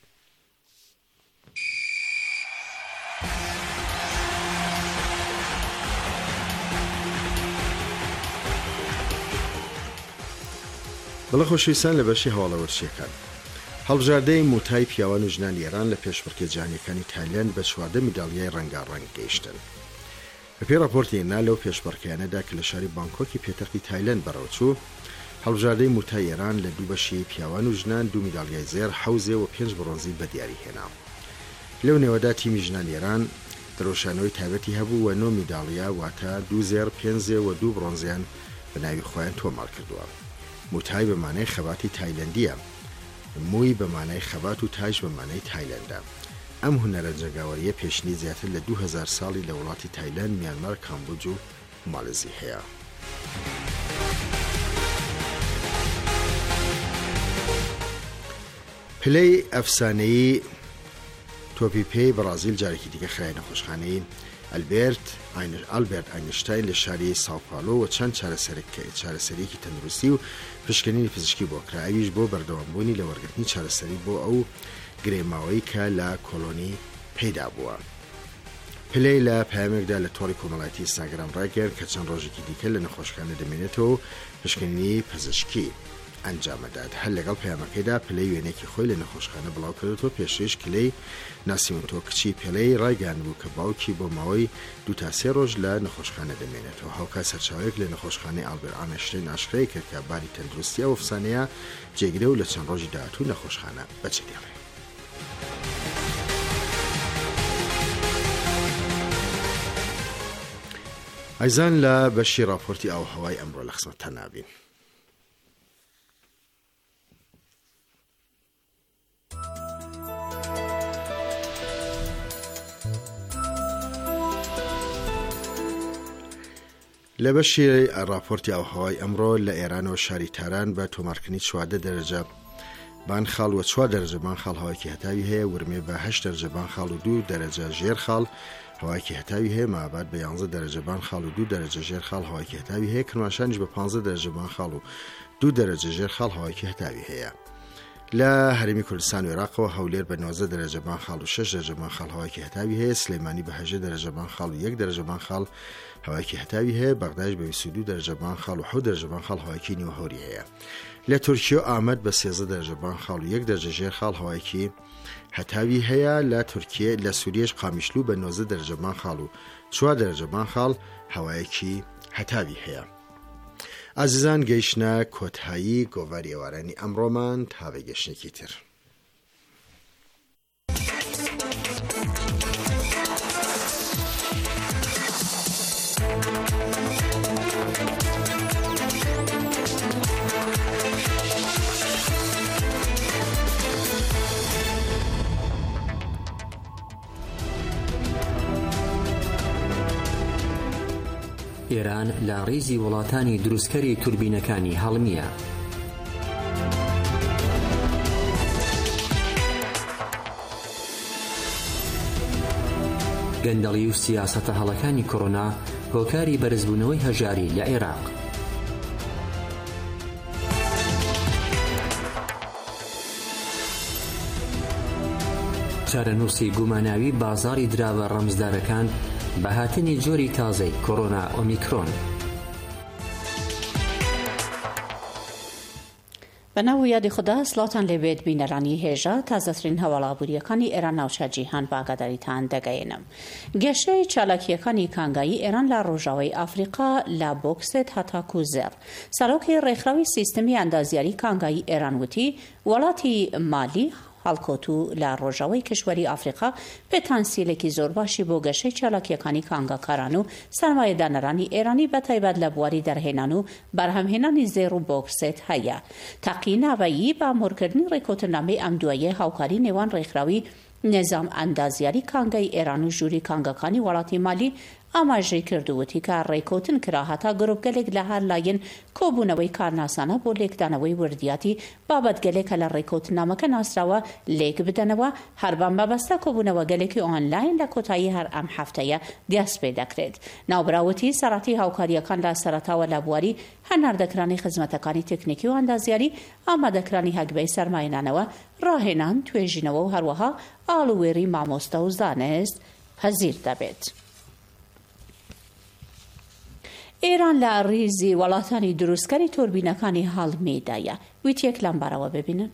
Speaker 3: بەڵە خۆشەویستان لە بەشی هەواڵە وەرزشیەکان هەڵبژاردەی موتای پیاوان و ژنان ئێران لە پێشبڕکێ جیهانیەکانی تایلەند بە چواردە میداڵیای ڕەنگاڕەنگ گەیشتن. بەپێی راپۆرتی نا لەو پێشبڕکەیانەدا کە لە شاری بانکۆکی پێتەختی تایلەند بەڕەوچوو هەڵبژاردەی موتای ئێران لە دوو بەشی پیاوان و ژنان دوو میداڵیای زێر حەوزێ و پێنج بڕۆنزی بەدیاری هێنا. لەو نێوەدا تیمی ژنان ئێران دڕۆشانەوەی تایبەتی هەبوو و نۆ میداڵیا واتە دوو زێر پێنج و دوو بڕۆنزیان بە ناوی خۆیان تۆمار کردووە. موتای بەمانەی خەباتی تایلەندیە، مووی بەمانای خەبات و تاج بەمانەی تایلەندە. ئەم هونەرە جەنگاوەریە پێشنی زیاتر لە دوو هەزار ساڵی لە وڵاتی تایلەند، میانمار، کامبۆج و ماڵێزی هەیە. پلەی ئەفسانەیی تۆپی پێی بەرازیل جارێکی دیکە خرای نەخۆشخانەی ئەلبێرت ئالبێرت ئاینشتاین لە شاری ساوپالۆ و چەند چارەسەرێکی تەندروستی و پشکنینی پزیشکی بۆ کرایویش بۆ بەردەوامبوونی لە وەرگرتنی چارەسەری بۆ ئەو گرێماوەی کە لە کۆلۆنی پەیدا بووە. پلەی لە پامێکدا لە تۆڕی کۆمەڵایەتی ئینستاگرام ڕاگەر کە چەند ڕۆژێکی دیکە لە نەخۆشخانە دەمێنێتەوە پشکنینی پزیشکی ئەنجامەدات. هەر لەگەڵ پەیامەکەیدا پلەی وێنێکی خۆی لە نەخۆشخانە بڵاو کردێتەوە. پێشەویش کلەی ناسیونتۆ کچی پێلەی ڕایگەیان بوو کە باوکی بۆ ماوەی دوو تا سێ ڕۆژ لە نەخۆشخانە دەمێنێتەوە. هاوکات سەرچاوەیەک لە نەخۆشخانەی ئالبێرت ئاینشتاین ئاشکرای کرد کە باری تەندروستی ئەو ئەفسانەیە جێگرێ و لە چەند ڕۆژی داهاتوو نەخۆشخانە بەجێدێڵێ. ئایزان لە بەشی راپۆرتی ئاوهەوای ئەمڕۆ لە خزمەتتان نابین. لە بەشی راپۆرتی ئاوهەوای ئەمڕۆ لە ئێرانەوە شاری تاران بە تۆمارکردنی چواردە دەرەجە بانخاڵ و چوار دەرەجە بانخاڵ هەوایەکی هەتاوی هەیە. ورمێ بە هەشت دەرەجە بانخاڵ و دوو دەرەجە ژێرخاڵ هەوایەکی هەتاوی هەیە. مابات بە یانزە دەرەجە بانخاڵ و دوو دەرەجە ژێرخاڵ هەوایەکی هەتاوی هەیە. کرماشانیش بە پانزە دەرەجە بانخاڵ و دوو دەرەجە ژێرخاڵ هەوایەکی هەتاوی هەیە. لە هەرێمی کوردستان و عێراقەوە هەولێر بە نۆزدە دەرەجە بانخاڵ و شەش دەرەجە بانخاڵ هەوایەکی هەتاوی هەیە. سلەیمانی بە هەژدە دەرەجە بانخاڵ و یەک دەرەجە بانخاڵ هەوایەکی هەتاوی هەیە. بەغدادیش بە بیست و دوو دەرەجە بانخاڵ و حەوت دەرەجە بانخاڵ هەوایەکی نیوەهۆری هەیە. لە تورکیا ئامەد بە سێزدە دەرەجە بانخاڵ و یەک دەرەجە ژێرخاڵ هەوایەکی هەتاوی هەیە. لە تورکیا لە سووریش قامیشلو بە نۆزدە دەرەجە بانخاڵ و چوار دەرەجە بانخاڵ هەوایەکی هەتاوی هەیە. ئازیزان گەیشتە کۆتایی گۆڤاری ئێوارانی ئەمڕۆمان تا بەگەشتێکی تر.
Speaker 12: ئێران لە ڕیزی وڵاتانی دروستکەری توربینەکانی هەڵمیە. گەندەڵی و سیاسەتە هەڵەکانی کۆڕۆنا هۆکاری بەرزبوونەوەی هەژاری لە عێراق. چارەنووسی گوماناوی بازاری دراوە ڕەمزدارەکان بە هاتنی جۆری تازەی کۆڕۆنا ئۆمیکرۆن.
Speaker 1: بەناو یادی خوددا سڵاتان لێبێت بینەرانی هێژە تازەترین هەواڵابووریەکانی ئێران ناوچە جیهان باگاداریتان دەگەیەنم. گەشەی چالاکیەکانی کانگایی ئێران لە ڕۆژاوی ئافریقا لە بۆکسێت هەتاکو زێر. سەرۆکی ڕێکخراوی سیستەمی ئەندازیاری کانگایی ئێران وتی وڵاتی مالی هەڵکۆت و لە ڕۆژاوی کشوەری ئافریقا پێتانسیلێکی زۆر باشی بۆ گەشەی چالاکیەکانی کانگاکاران و سەرمایەدانەرانی ئێرانی بەتایبەت لە بواری دەرهێنان و بەرهەمهێنانی زێر و بۆکسێت هەیە. تاقی ناوایی بە ئامۆرکردنی ڕێکۆتنامەی ئەم دواییە هاوکاری نێوان ڕێکخراوی نێزام ئەندازیاری کانگای ئێران و ژووری کانگاکانی وڵاتی مالی ئاماژەی کردووەتی کە ڕێکۆتن کرا هەتا گرۆپگەلێک لە هەر لایەن کۆبوونەوەی کارناسانە بۆ لێکدانەوەی وردیاتی بابەتگەلێکە لە ڕێکۆتنامەکە ناسراوە لێک بدەنەوە. هەربان مەبەستە کۆبوونەوە گەلێکی ئۆنلاین لە کۆتایی هەر ئەم هەفتەیە دەست پێ دەکرێت. ناوبراوەتی سەرەتی هاوکاریەکان لە سەرەتاوە لە بواری هەناردەکرانی خزمەتەکانی تکنیکی و ئەندازیاری ئامادەکرانی هەگبەی سەرمایهێنانەوە ڕاهێنان توێژینەوە و هەروەها ئاڵوێری مامۆستا و زانست پەزیر دەبێت. ئێران لە ڕیزی وڵاتانی دروستکەری توربینەکانی هەڵمیدایە. ویتیەک لەم بارەوە ببینن.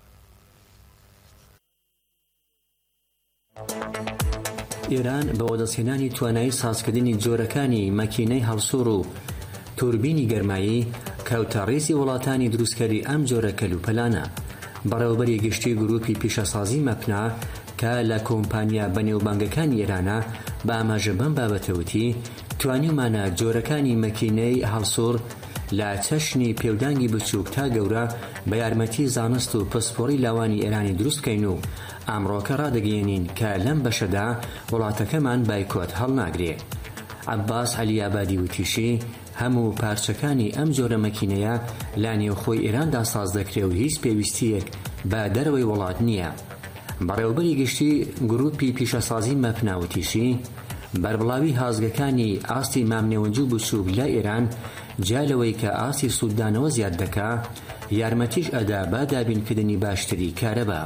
Speaker 12: ئێران بە وەدەستهێنانی توانایی سازکردنی جۆرەکانی مەکینەی هەڵسوور و توربینی گەرمایی کەوتە ڕیزی وڵاتانی دروستکەری ئەم جۆرە کەلوپەلانە. بەڕێوەبەری گشتی گروپی پیشەسازی مەپنا کە لە کۆمپانیا بەنێوبانگەکانی ئێرانە بە ئاماژە بەم بابەتەوتی توانیمانە جۆرەکانی مەکینەی هەڵسوور لە چەشنی پێودانگی بچووک تا گەورە بە یارمەتی زانست و پسپۆڕی لاوانی ئێرانی دروستکەین و ئامڕۆکە ڕادەگەیەنین کە لەم بەشەدا وڵاتەکەمان بایکۆت هەڵناگرێ. عەباس عەلیابادی وتیشی هەموو پارچەکانی ئەم جۆرە مەکینەیە لا نێوخۆی ئێراندا ساز دەکرێ و هیچ پێویستیەک بە دەرەوەی وڵات نییە. بەڕێوەبەری گشتی گروپی پیشەسازی مەپناوتیشی بەربڵاوی هازگەکانی ئاستی مامنێوەنجی و بچووک لە ئێران جالەوەی کە ئاستی سووددانەوە زیاد دەکا یارمەتیش ئەدا بە دابینکردنی باشتری کارەبا.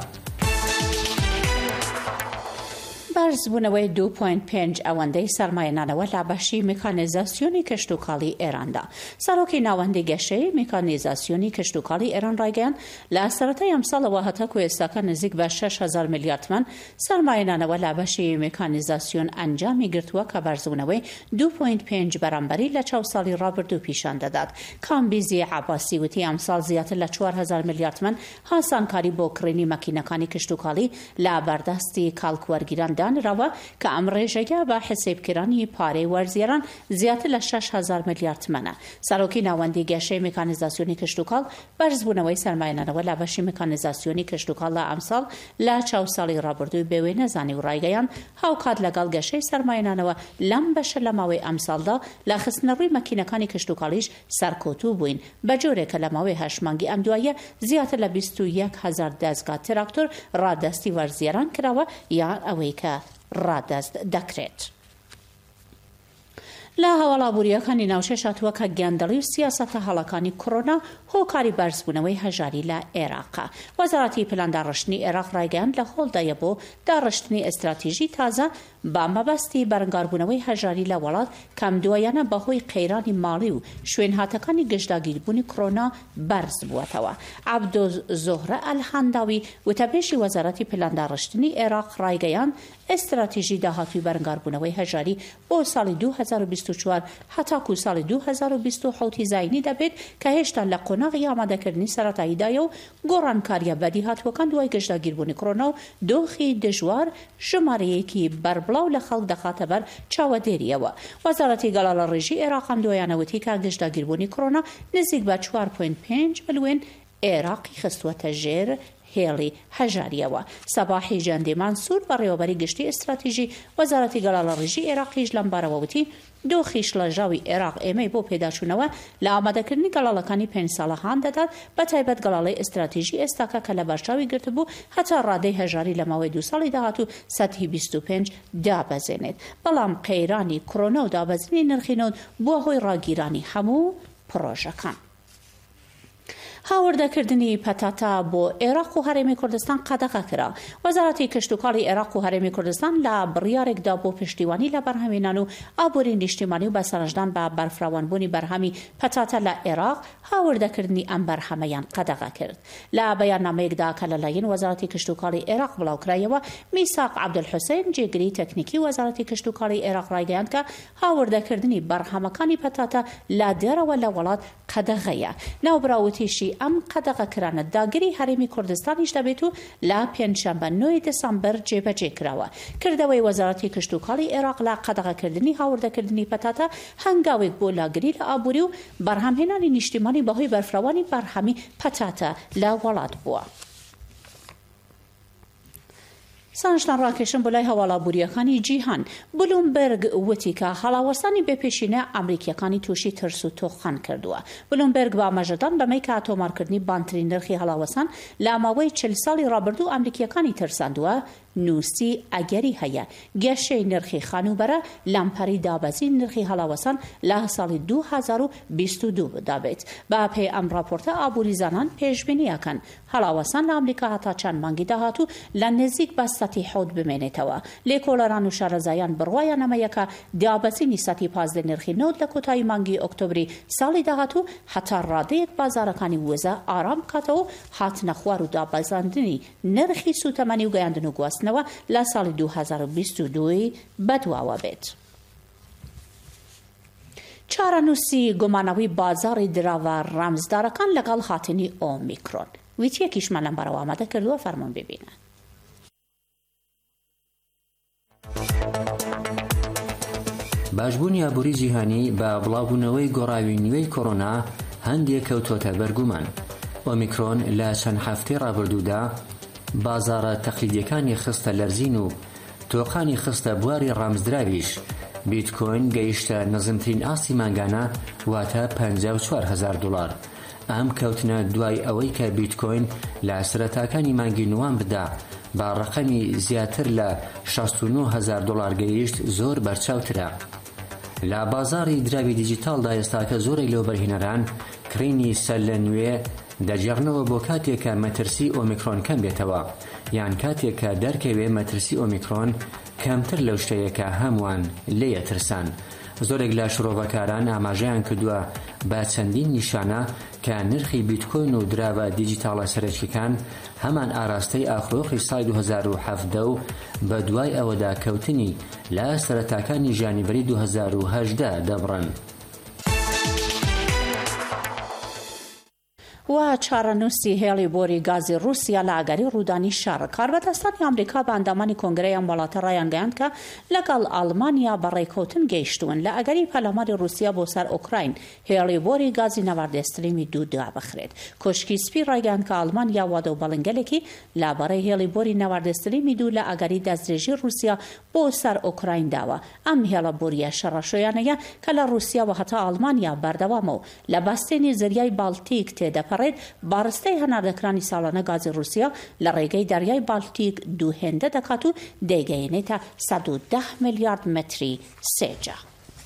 Speaker 1: بەرزبوونەوەی دو پۆینت پێنج ئەوەندەی سەرمایەدانەوە لە بەشی میکانیزاسیۆنی کەشتوکاڵی ئێراندا. سەرۆکی ناوەندی گەشەی میکانیزاسیۆنی کەشتوکاڵی ئێران ڕایگەیاند لە سەرەتای ئەم ساڵەوە هەتا کوێستاکە نزیک بە شەش هەزار ملیار تمەن سەرمایەدانەوە لە بەشی میکانیزاسیۆن ئەنجامی گرتووە کە بەرزبوونەوەی دو پۆینت پێنج بەرامبەری لە چاو ساڵی ڕابردوو پیشان دەدات. کامبیزی عەباسی وتی ئەم ساڵ زیاتر لە چوار هەزار ملیار تمەن هاسانکاری بۆ کڕینی مەکینەکانی کەشتوکاڵی لە بەردەستی کاڵکوەرگیران دانراوە کە ئەم ڕێژەیە بە حسێبکردنی پارەی وەرزێران زیاتر لە شەش هەزار ملیار تمەنە. سەرۆکی ناوەندی گەشەی میکانیزاسیۆنی کەشتوکاڵ بەرزبوونەوەی سەرمایەدانەوە لە بەشی میکانیزاسیۆنی کەشتوکاڵ لە ئەم ساڵ لە چاو ساڵی ڕابردووی بەوێ نەزانی و ڕایگەیاند هاوکات لەگەڵ گەشەی سەرمایەدانەوە لەم بەشە لە ماوەی ئەم ساڵدا لە خستنەڕووی مەکینەکانی کەشتوکاڵیش سەرکەوتوو بووین بە جۆرێکە لە ماوەی هەشت مانگی ئەم دوایە زیاتر لە بیست و یەک هەزار دەستگا تراکتۆر ڕادەستی وەرزێران کراوە یان ئەوەی کە ڕادەست دەکرێت. لە هەواڵابوووریەکانی ناوچە هاتووە کە گەندەڵی و سیاسەتە هەڵەکانی کۆڕۆنا هۆکاری بەرزبوونەوەی هەژاری لە عێراقا. وەزارەتی پلانداڕشتنی عێراق ڕایگەیاند لە هۆڵدایە بۆ داڕشتنی ئەستراتیژی تازە با مەبەستی بەرەنگاربوونەوەی هەژاری لە وڵات کەم دوایانە بەهۆی قەیرانی ماڵی و شوێن هاتەکانی گەشتداگیربوونی کۆڕۆنا بەرز بووەتەوە. عەبدۆ زۆهرە ئەلحەنداوی وتەبێژی وەزارەتی پلانداڕشتنی عێراق ڕایگەیاند ئەستراتیژی داهاتووی بەرەنگاربوونەوەی هەژاری بۆ ساڵی دوو هەزار و بیست و چوار هەتاکو ساڵی دوو هەزار و بیست و حەوت زاینی دەبێت کە هێشتا لە قۆناغی ئامادەکردنی سەرەتاییدایە و گۆڕانکاریە بەدیهاتوەکان دوای گەشتداگیربوونی کۆڕۆنا و دۆخی دژوار ژمارەیەکی بەربڵاو لە خەڵک دەخاتە بەر چاوەدێریەوە. وەزارەتی گەڵا ڕێژی عێراق ئەم دوایانەوتی کە گەشتداگیربوونی کۆڕۆنا نزیک بە چوار پۆینت پێنج ملیۆن عێراقی خستووەتە ژێر هێڵی هەژاریەوە. سەباحی جەندی مانسوور بەڕێوەبەری گشتی ئستراتیژی وەزارەتی گەڵا ڕێژی عێراقیش لەم بارەوە وتی دۆخی شڵەژاوی عێراق ئێمەی بۆ پێداچوونەوە لە ئامادەکردنی گەڵاڵەکانی پێنج ساڵە هان دەدات بە تایبەت گەڵاڵەی ئستراتیژی ئێستاکە کە لە بەرچاوی گرتبوو هەتا ڕادەی هەژاری لە ماوەی دوو ساڵی داهاتوو سەدی بیست و پێنج دابەزێنێت. بەڵام قەیرانی کۆڕۆنا و دابەزینی نرخی نەوت بووە هۆی ڕاگیرانی هەموو پرۆژەکان. هاوردەکردنی پەتاتا بۆ عێراق و هەرێمی کوردستان قەدەغە کرا. وەزارەتی کەشتوکاڵی عێراق و هەرێمی کوردستان لە بڕیارێکدا بۆ پشتیوانی لە بەرهەمهێنان و ئابووری نیشتیمانی و بەسەرنجدان بە بەرفراوانبوونی بەرهەمی پەتاتە لە عێراق هاوردەکردنی ئەم بەرهەمەیان قەدەغە کرد. لە بەیاننامەیەکدا کە لەلایەن وەزارەتی کەشتوکاڵی عێراق بڵاوکرایەوە میساق عەبدولحوسێن جێگری تەکنیکی وەزارەتی کەشتوکاڵی عێراق ڕایگەیاند کە هاوردەکردنی بەرهەمەکانی پەتاتە لە دێرەوە لە وڵات قەدەغەیە. ناوبراوتیشی ئەم قەدەغەکرانە داگیری هەرێمی کوردستانیش دەبێت و لە پێنجشەمبە نۆی دەسەمبەر جێبەجێ کراوە. کردەوەی وەزارەتی کەشتوکاڵی عێراق لە قەدەغەکردنی هاوردەکردنی پەتاتە هەنگاوێک بۆ لاگری لە ئابووری و بەرهەمهێنانی نیشتیمانی بەهۆی بەرفراوانی بەرهەمی پەتاتە لە وڵات بووە. سانشتان ڕاکێشن بۆ لای هەواڵابووریەکانی جیهان. بلومبەرگ وتی کە هەڵاوەستانی بێپێشینە ئەمریکیەکانی تووشی ترس و تۆخان کردووە. بلومبەرگ با مەژەدان بەمەی کە ئاتۆمارکردنی بانترین نرخی هەڵاوەستان لە ماوەی چل ساڵی ڕابردوو ئەمریکیەکانی ترساندووە نووسی ئەگەری هەیە گەشەی نرخی خانوبەرە لەمپەری دابەزی نرخی هەڵاوەستان لە ساڵی دوو هەزار و بیست و دوو دابێت. بە پێی ئەم راپۆرتە ئابووری زانان پێشبینیەکەن هەڵاوەستان لە ئەمریکا هەتا چەند مانگی داهاتوو لە نزیک بە سەتی حەوت بمێنێتەوە. لێکۆڵەران و شارەزایان بڕوایان ئەمەیەکە دابەزینی سەتی پازدە نرخی نەوت لە کۆتایی مانگی ئۆکتۆبری ساڵی داهاتوو هەتا ڕادەیەک بازارەکانی وەزە ئارام بکاتەوە هاتنە خوار و دابەزاندنی نرخی سوتەمەنی و گەیاندن و گواستنەوە لە ساڵی دوو هەزار و بیست و دوو بەدواوە بێت. چارەنووسی گومانەوەی بازاڕی دراوە ڕامزدارەکان لەگەڵ هاتنی ئۆمیکرۆن. ویتیەکیشمان لەم بەرەوە ئامادە کردووە فەرمون ببینن.
Speaker 12: باشبوونی ئابووری جیهانی بە بڵاوبوونەوەی گۆڕاوی نیوەی کۆڕۆنا هەندێک کەوتۆتە بەرگومان. ئۆمیکرۆن لە چەند هەفتەی ڕابردوودا بازارە تەقلیدیەکانی خستە لەرزین و تۆقانی خستە بواری ڕامزدراویش. بیتکۆین گەیشتە نەزمترین ئاستی مانگانە واتە پەنجا و چوار هەزار دۆلار. ئەم کەوتنە دوای ئەوەی کە بیتکۆین لە سەرەتاکانی مانگی نوان بدا با ڕقەمی زیاتر لە شەست و نۆ هەزار دۆڵار گەیشت زۆر بەرچاوترە. لە بازاڕی دراوی دیجیتالدا ئێستاکە زۆرێک لەو بەرهێنەران کڕینی سەر لە نوێ دەجێڕنەوە بۆ کاتێکە مەترسی ئۆمیکرۆن کەم بێتەوە یان کاتێکە دەرکەوێ مەترسی ئۆمیکرۆن کەمتر لەو شتەیەکە هەمووان لێیە ترسان. زۆرێک لە شرۆڤەکاران ئاماژەیان کردووە بە چەندین نیشانە کە نرخی بیتکۆین و دراوە دیجیتاڵە سەرەکیەکان هەمان ئاراستەی ئاخرۆخی ساڵی دوو هەزار و هەڤدە و بە دوای ئەوەدا کەوتنی لە سەرەتاکانی ژانیڤەری دوو هەزار و هەژدە دەبڕن.
Speaker 1: و چارەنووسی هێڵی بۆری گازی رووسیا لە ئاگەری ڕوودانی شەڕ کاربەدەستانی ئەمریکا بە ئەندامانی کۆنگرەیان وڵاتە ڕایان گەیاند کە لەگەڵ ئەڵمانیا بەڕێکەوتن گەیشتوون لە ئەگەری پەلاماری رووسیا بۆ سەر ئۆکراین هێڵی بۆری گازی نەوەردەستریمی دوو دابخرێت. کۆشکی سپی ڕایگەیاند کە ئەڵمانیا وادە و بەڵنگەلێکی لابەڕێی هێڵی بۆری نەوەردەستریمی دوو لە ئەگەری دەستدرێژی رووسیا بۆ سەر ئۆکراین داوە. ئەم هێڵە بۆریە شەڕەشۆیانەیە کە لە رووسیا و هەتا ئەڵمانیا بەردەوامە و لە باستێنی زەریای بالتیک تێدەپەڕێت. بارستەی هەناردەکرانی ساڵانە گازی رووسیا لە ڕێگەی دەریای بالتیک دوو هێندە دەکات و دەیگەیەنێتە سەد و دە میلیارد مەتری سێجا.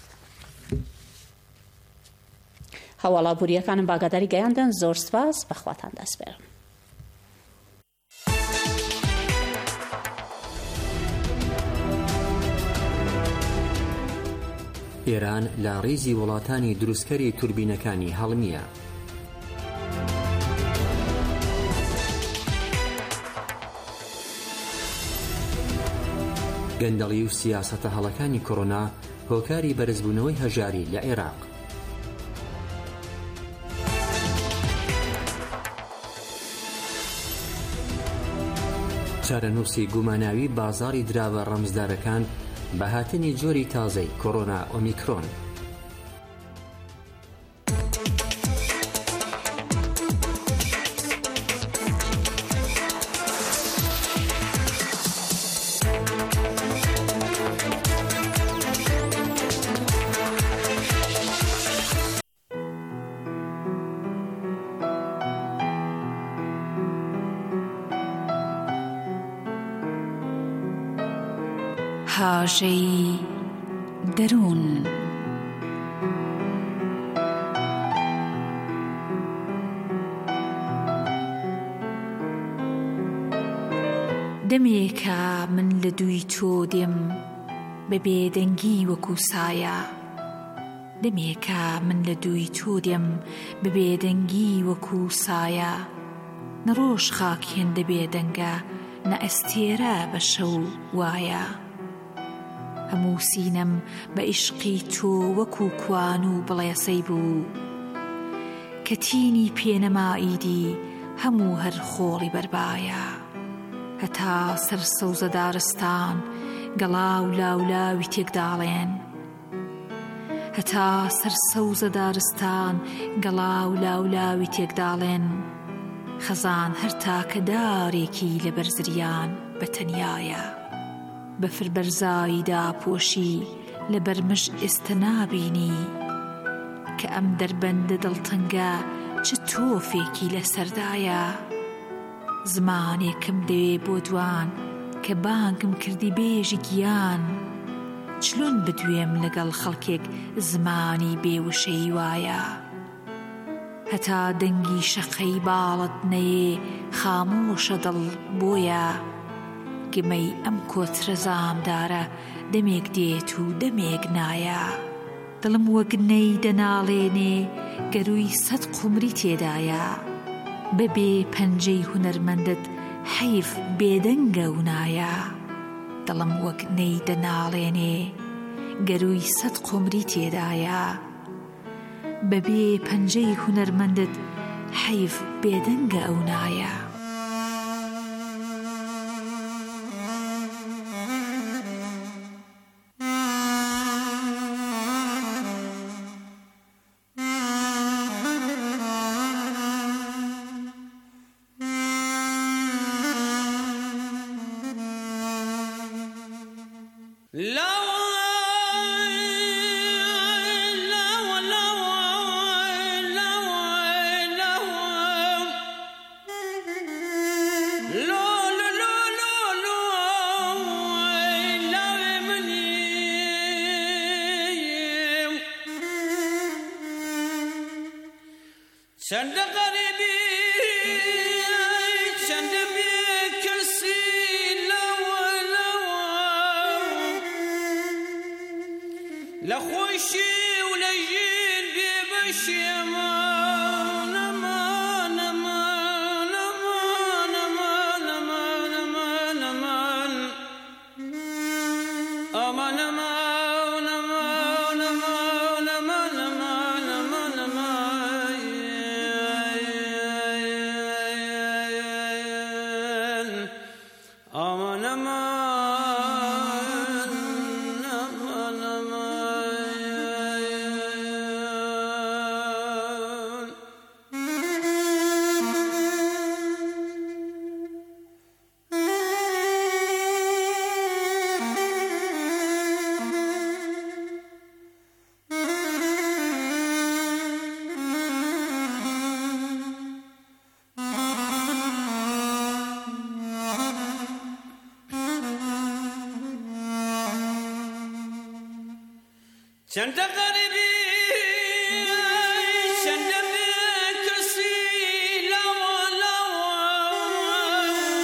Speaker 1: هەواڵابووریەکانم باگاداری گەیاندن. زۆر سپاس، بەخواتان دەسپێرم.
Speaker 12: ئێران لە ڕێزی وڵاتانی دروستکەری توربینەکانی هەڵمیە. گەندەڵی و سیاسەتە هەڵەکانی کۆڕۆنا هۆکاری بەرزبوونەوەی هەژاری لە عێراق. چارەنووسی گوماناوی بازاڕی دراوە ڕەمزدارەکان بە هاتنی جۆری تازەی کۆڕۆنا ئۆمیکرۆن.
Speaker 13: هاژەی دەروون دەمێکە من لە دووی تۆ دێم بە بێدەنگی وەکو سایە. دەمێکە من لە دووی تۆ دێم بە بێدەنگی وەکو سایە. نەڕۆژ خاک هێندە بێدەنگە نە ئەستێرە بە شەو وایە. هەموو سینەم بە عیشقی تۆ وەکو کوان و بڵێسەی بوو کە تینی پێنەمائیدی هەموو هەر خۆڵی بەربایە. هەتا سەر سەوزە دارستان گەڵاو لاولاوی تێکداڵێن. هەتا سەر سەوزە دارستان گەڵاو لاولاوی تێکداڵێن. خەزان هەر تاکە دارێکی لە بەرزریان بەتەنیایە. بەفر بەرزاییدا پۆشی لە بەرمژ ئێستا نابینی کە ئەم دەربەندە دڵتەنگە چ تۆفێکی لە سەردایە. زمانێکم دەوێ بۆ دوان کە بانگم کردی بێژی گیان. چلۆن بدوێم لەگەڵ خەڵکێک زمانی بێوشەی وایە. هەتا دەنگی شەقەی باڵت نەیێ خامۆشە دڵ بۆیە. گمەی ئەم کۆترە زامدارە دەمێک دێت و دەمێک نایە. دڵم وەک نەی دەناڵێنێ گەروی سەد قومری تێدایە. بەبێ پەنجەی هونەرمەندت حەیف بێدەنگە و نایە. دڵم وەک نەی دەناڵێنێ گەروی سەد قومری تێدایە. بەبێ پەنجەی هونەرمەندت حەیف بێدەنگە ئەو نایە.
Speaker 14: لا چند غریبی چند بی کسی لوا لوا لخوشی و لجین بی بشی امان امان امان امان امان امان امان امان امان چند غریبی چند بی کسی لوا لوا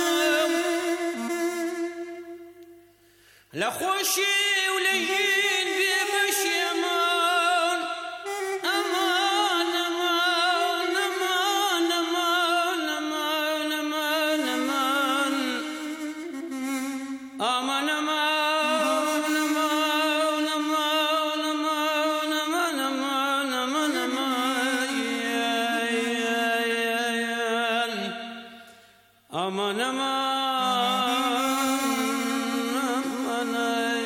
Speaker 14: لخوشی و لجین بی بشی امان امان امان امان امان امان امان امان امان aman aman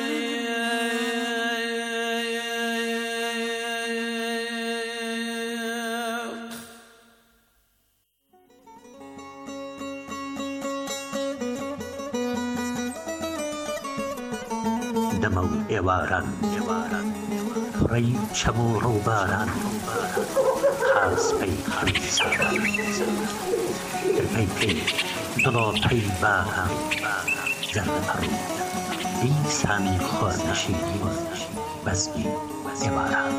Speaker 15: دەمە و ئێواران ڕێی چەم و ڕووباران خاسپەی خەریساران پەی دڵۆ پەی باغان زەربەپەڕ و دیسانی خۆرنشینی بەزمی ئێواران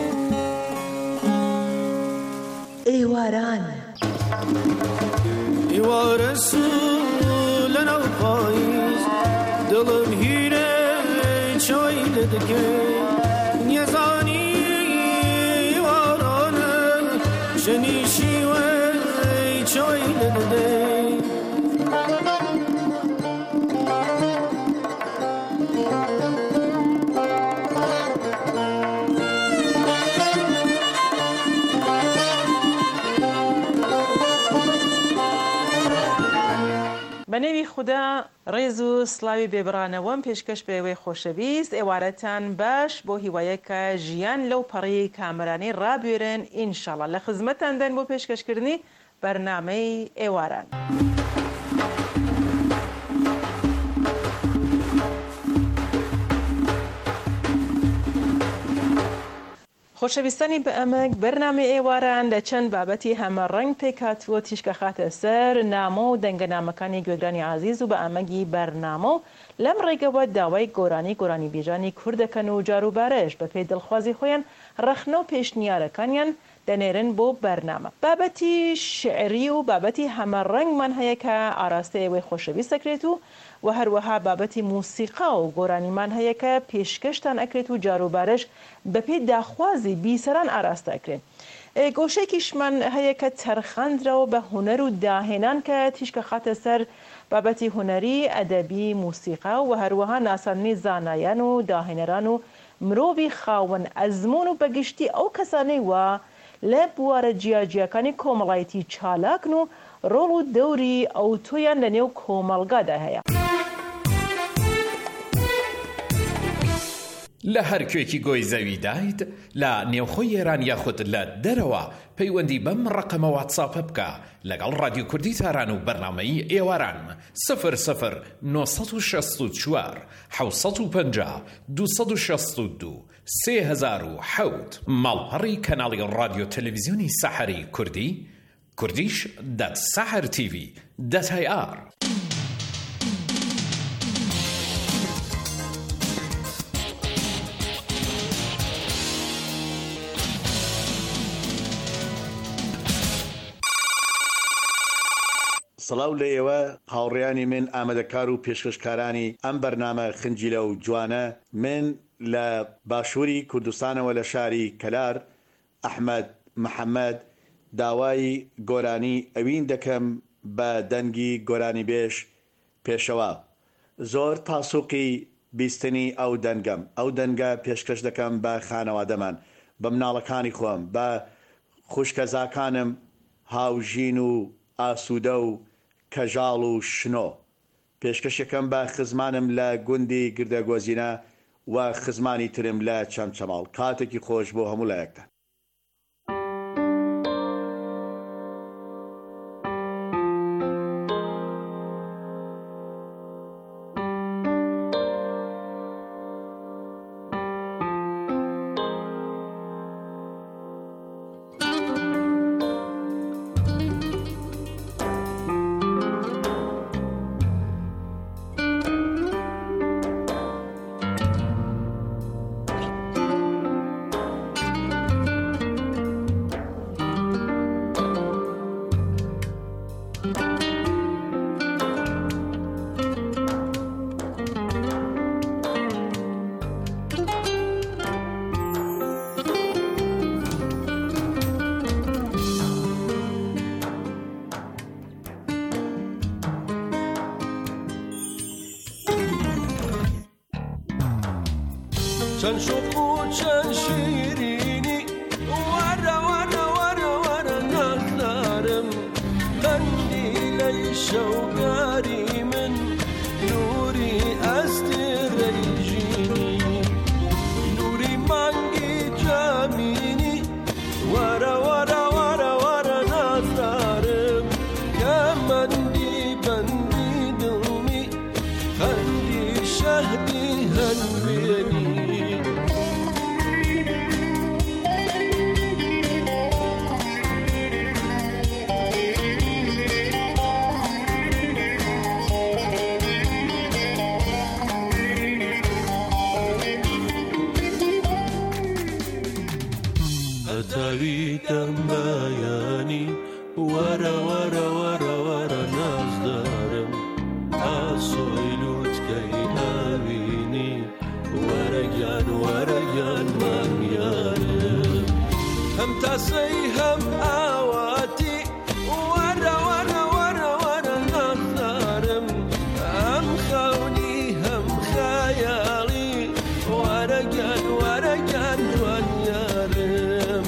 Speaker 16: ئێواران
Speaker 17: ئێوارە سوو لەناو پاییز دڵم هیرە چۆی لە دەکەی نێزانی ئێوارانە شەنیشیوە چۆی لە دەدەی
Speaker 16: بەنێوی خوددا ڕێز و سڵاوی بێبڕانەوەم پێشکەش بەوەی خۆشەویست ئێوارەتان باش بۆ هیوایەکە ژیان لەو پەڕی کامەرانی ڕابێرن ئینشاڵڵا لە خزمەتاندەن بۆ پێشکەشکردنی بەرنامەی ئێواران. خۆشەویستانی بە ئەمەک بەرنامەی ئێواران لە چەند بابەتی هەمە ڕەنگ پێکاتوە تیشکە خاتە سەر نامە و دەنگەنامەکانی گوێگرانی عزیز و بە ئەمەگی بەرنامە و لەم ڕێگەوە داوای گۆرانی گۆرانی بیژانی کوردەکەن و جاروبارەش بە پێی دڵخوازی خۆیان ڕەخنە و پێشنیارەکانیان دەنێرن بۆ بەرنامە. بابەتی شعری و بابەتی هەمە ڕەنگمان هەیە کە ئاراستەیەوەی خۆشەویست دەکرێت و و هەروەها بابەتی موسیقا و گۆرانیمان هەیە کە پێشکەشتان ئەکرێت و جاروبارەش بە پێی داخوازی بیسەران ئاراستە ئەکرێت. گۆشێکیشمان هەیە کە تەرخاندرەوە بە هونەر و داهێنان کە تیشکە خاتە سەر بابەتی هونەری ئەدەبی موسیقا و هەروەها ناساندنی زانایان و داهێنەران و مرۆڤی خاوەن ئەزمون و بەگشتی ئەو کەسانەی وە لە بوارە جیاجیەکانی کۆمەڵایەتی چالاکن و ڕۆڵ و دەوری ئەو تۆیان لە نێو کۆمەڵگادا هەیە.
Speaker 4: لە هەر کوێکی گۆی زەوی دایت لە نێوخۆی ئێران یاخود لە دەرەوە پەیوەندی بەم ڕقەمە واتساپە بکە لەگەڵ رادیۆ کوردی تاران و بەرنامەی ئێواران سفر سفر نۆ سەد و شەست و چوار حەوت سەد و پەنجا دوو سەد و شەست و دوو سێ هەزار و حەوت ماڵپەڕی کەناڵی رادیۆ تەلەڤیزیۆنی سەحەری کوردی کوردیش دەت سەحەر تیڤی دەت هەی ئار.
Speaker 6: سڵاو لە ئێوە هاوڕێیانی من ئامادەکار و پێشکەشکارانی ئەم بەرنامە خنجیلە و جوانە. من لە باشووری کوردستانەوە لە شاری کەلار ئەحمەد محەممەد داوای گۆرانی ئەوین دەکەم بە دەنگی گۆرانی بێش پێشەوە. زۆر پاسوقی بیستنی ئەو دەنگەم ئەو دەنگە پێشکەش دەکەم بە خانەوادەمان، بە مناڵەکانی خۆم، بە خوشکەزاکانم هاوژین و ئاسوودە و کەژاڵ و شنۆ. پێشکەشەکەم بە خزمانم لە گوندی گردەگۆزینە و خزمانی ترم لە چەمچەماڵ. کاتێکی خۆش بۆ هەموو لایەکتان.
Speaker 17: چند شوق و چند شیرینی وره وره وره وره نازدارم قندیلەی شەوگاری من نوری ئەستێرەی ژینی نوری مانگی جامینی وەرە وەرە وەرە وەرە نازدارم کەمەندی بەندی دڵمی خەندی شەهدی هەنوێنی
Speaker 18: تاویدم بەیانی وەرە وەرە وەرە وەرە نازدارم ئاسۆی لوتکەی ناوینی وەرە گیان وەرە گیان مانگیانم
Speaker 17: هەم تاسەی هەم ئاواتی وەرە وەرە وەرە وەرە نازدارم هەم خەونی هەم خەیاڵی وەرە گیان وەرە گیان جوانیارم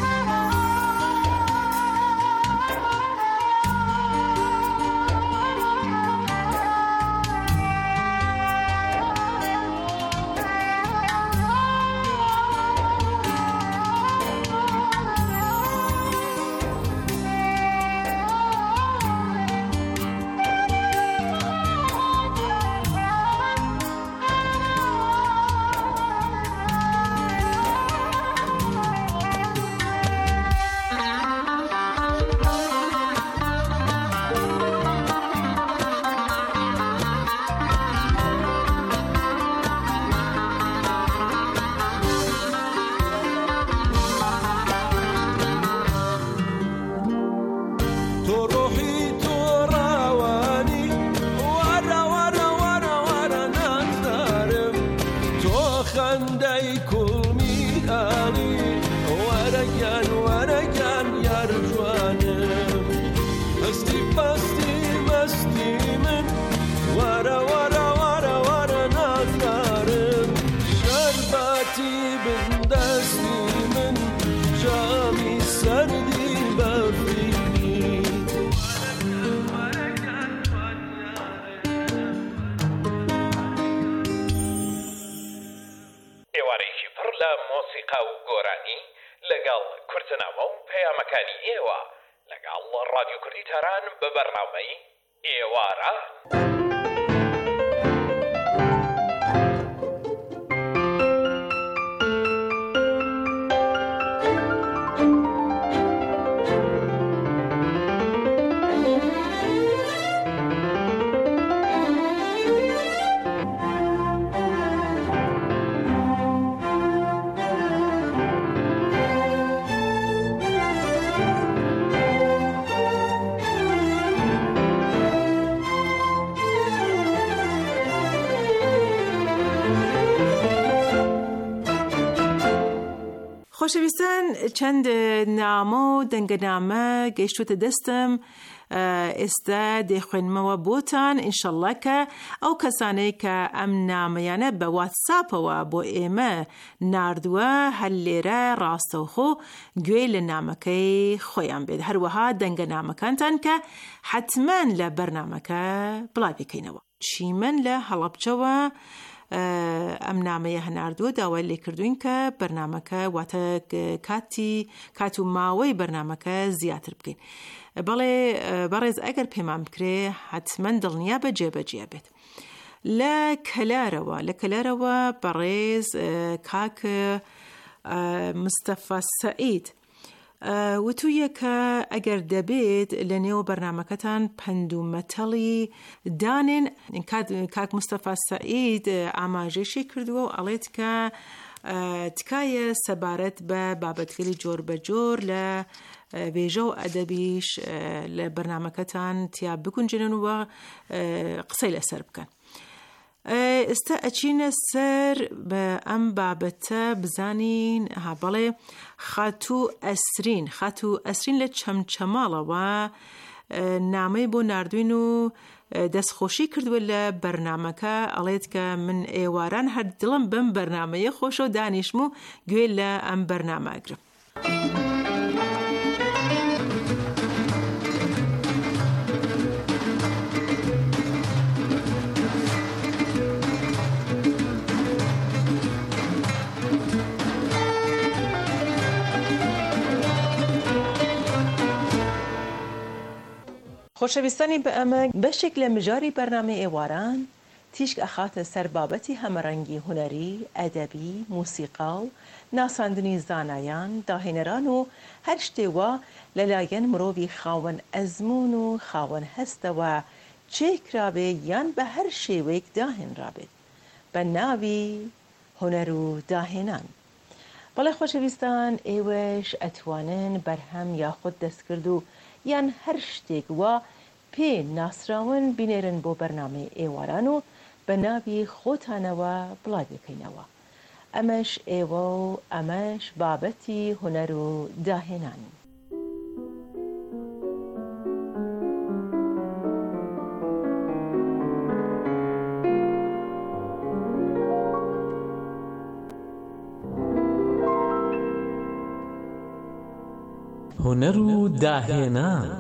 Speaker 4: لەگەڵ کورتنامە و پەیامەکانی ئێوە لەگەڵ ڕادیۆ کوردی تاران بە بەرنامەی ئێوارە.
Speaker 16: خۆشەویستان چەند نامە و دەنگەنامە گەیشتوتە دەستم ئێستا دەیخوێنمەوە بۆتان ئینشەڵڵا کە ئەو کەسانەی کە ئەم نامەیانە بە واتساپەوە بۆ ئێمە ناردووە هەر لێرە ڕاستەوخۆ گوێی لە نامەکەی خۆیان بێت هەروەها دەنگەنامەکانتان کە حتمەن لە بەرنامەکە بڵاو بکەینەوە. چیمەن لە هەڵەبجەوە ئەم نامەیە هەناردووە داوای لێکردوین کە بەرنامەکە واتە کاتی کات و ماوەی بەرنامەکە زیاتر بکەین. بەڵێ بەڕێز ئەگەر پێمان بکرێ حتمەن دڵنیا بە جێبەجێ بێت. لە کەلارەوە لە کەلارەوە بەڕێز کاک مستەفا سەعید وتویە کە ئەگەر دەبێت لە نێو بەرنامەکەتان پند و مەتەڵی دانێن. کاک مستەفا سەعید ئاماژەشی کردووە و ئەڵێت کە تکایە سەبارەت بە بابەتگەلی جۆر بە جۆر لە وێژە و ئەدەبیش لە بەرنامەکەتان تیا بکونجێنن و قسەی لەسەر بکەن. ئێستا ئەچینە سەر بە ئەم بابەتە بزانین ها بەڵێ خاتو ئەسرین خاتو ئەسرین لە چەمچەماڵەوە نامەی بۆ ناردوین و دەستخۆشی کردووە لە بەرنامەکە ئەڵێت کە من ئێواران هەر دڵم بەم بەرنامەیە خۆشە و دانیشم و گوێ لە ئەم بەرنامەگرم. خۆشەویستانی بە ئەمە بەشێک لە مژاری بەرنامەی ئێواران تیشک ئەخاتە سەر بابەتی هەمەڕەنگی هونەری، ئەدەبی، موسیقا و ناساندنی زانایان، داهێنەران و هەر شتێوە لەلایەن مرۆڤی خاوەن ئەزمون و خاوەن هەستەوە چێکرابێ یان بە هەر شێوەیەک داهێنرابێت بە ناوی هونەر و داهێنان. بەڵێ خۆشەویستان ئێوەش ئەتوانن بەرهەم یاخود دەستکرد و یان هەر شتێک وە پێ ناسراون بینێرن بۆ بەرنامەی ئێواران و بە ناوی خۆتانەوە بڵاو بکەینەوە. ئەمەش ئێوە و ئەمەش بابەتی هونەر و داهێنان.
Speaker 11: هونەر و داهێنان.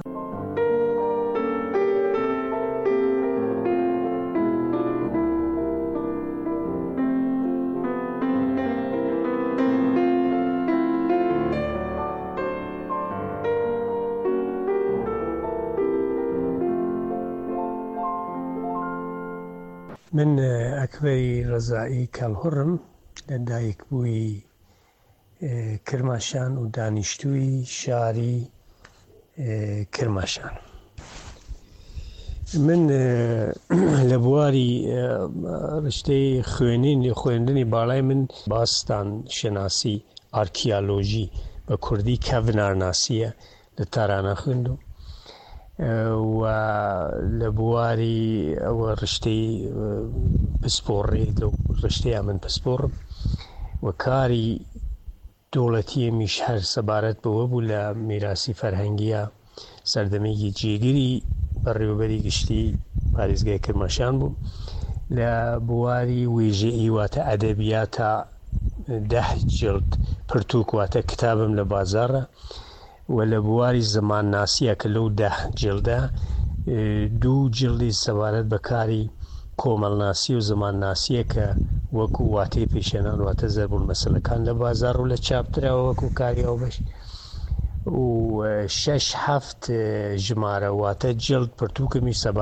Speaker 19: من ئەکبەری ڕەزایی کەڵهوڕم لە دایکبووی کرماشان و دانیشتووی شاری کرماشان. من لە بواری ڕشتەی خوێنین خوێندنی باڵای من باستان شناسی ئارکیالۆژی بە کوردی کەڤنارناسیە لە تارانە خوێندوم و لە بواری ئەوە ڕشتەی پسپۆڕێ لەو ڕشتەیە من پسپۆڕم و کاری دۆڵەتی میش هەر سەبارەت بەوە بوو لە میراسی فەرهەنگیە سەردەمێکی جێگیری بەڕێوەبەری گشتی پارێزگای کرماشان بوو. لە بواری وێژەئی واتە ئەدەبیاتە دە جڵد پرتووک واتە کتابم لە بازاڕە و لە بواری زەمان ناسیە کە لەو دە جڵدە دوو جڵدی سەبارەت بە کاری کۆمەڵناسی و زەمان ناسیە کە وەکو واتەی پێشێنان واتە زەربوون مەسەلەکان لە بازار و لە چاپترەوە وەکو کاری ئەو بەش و شەش هەفت ژمارە واتە جڵد پرتووکمی سەبارەت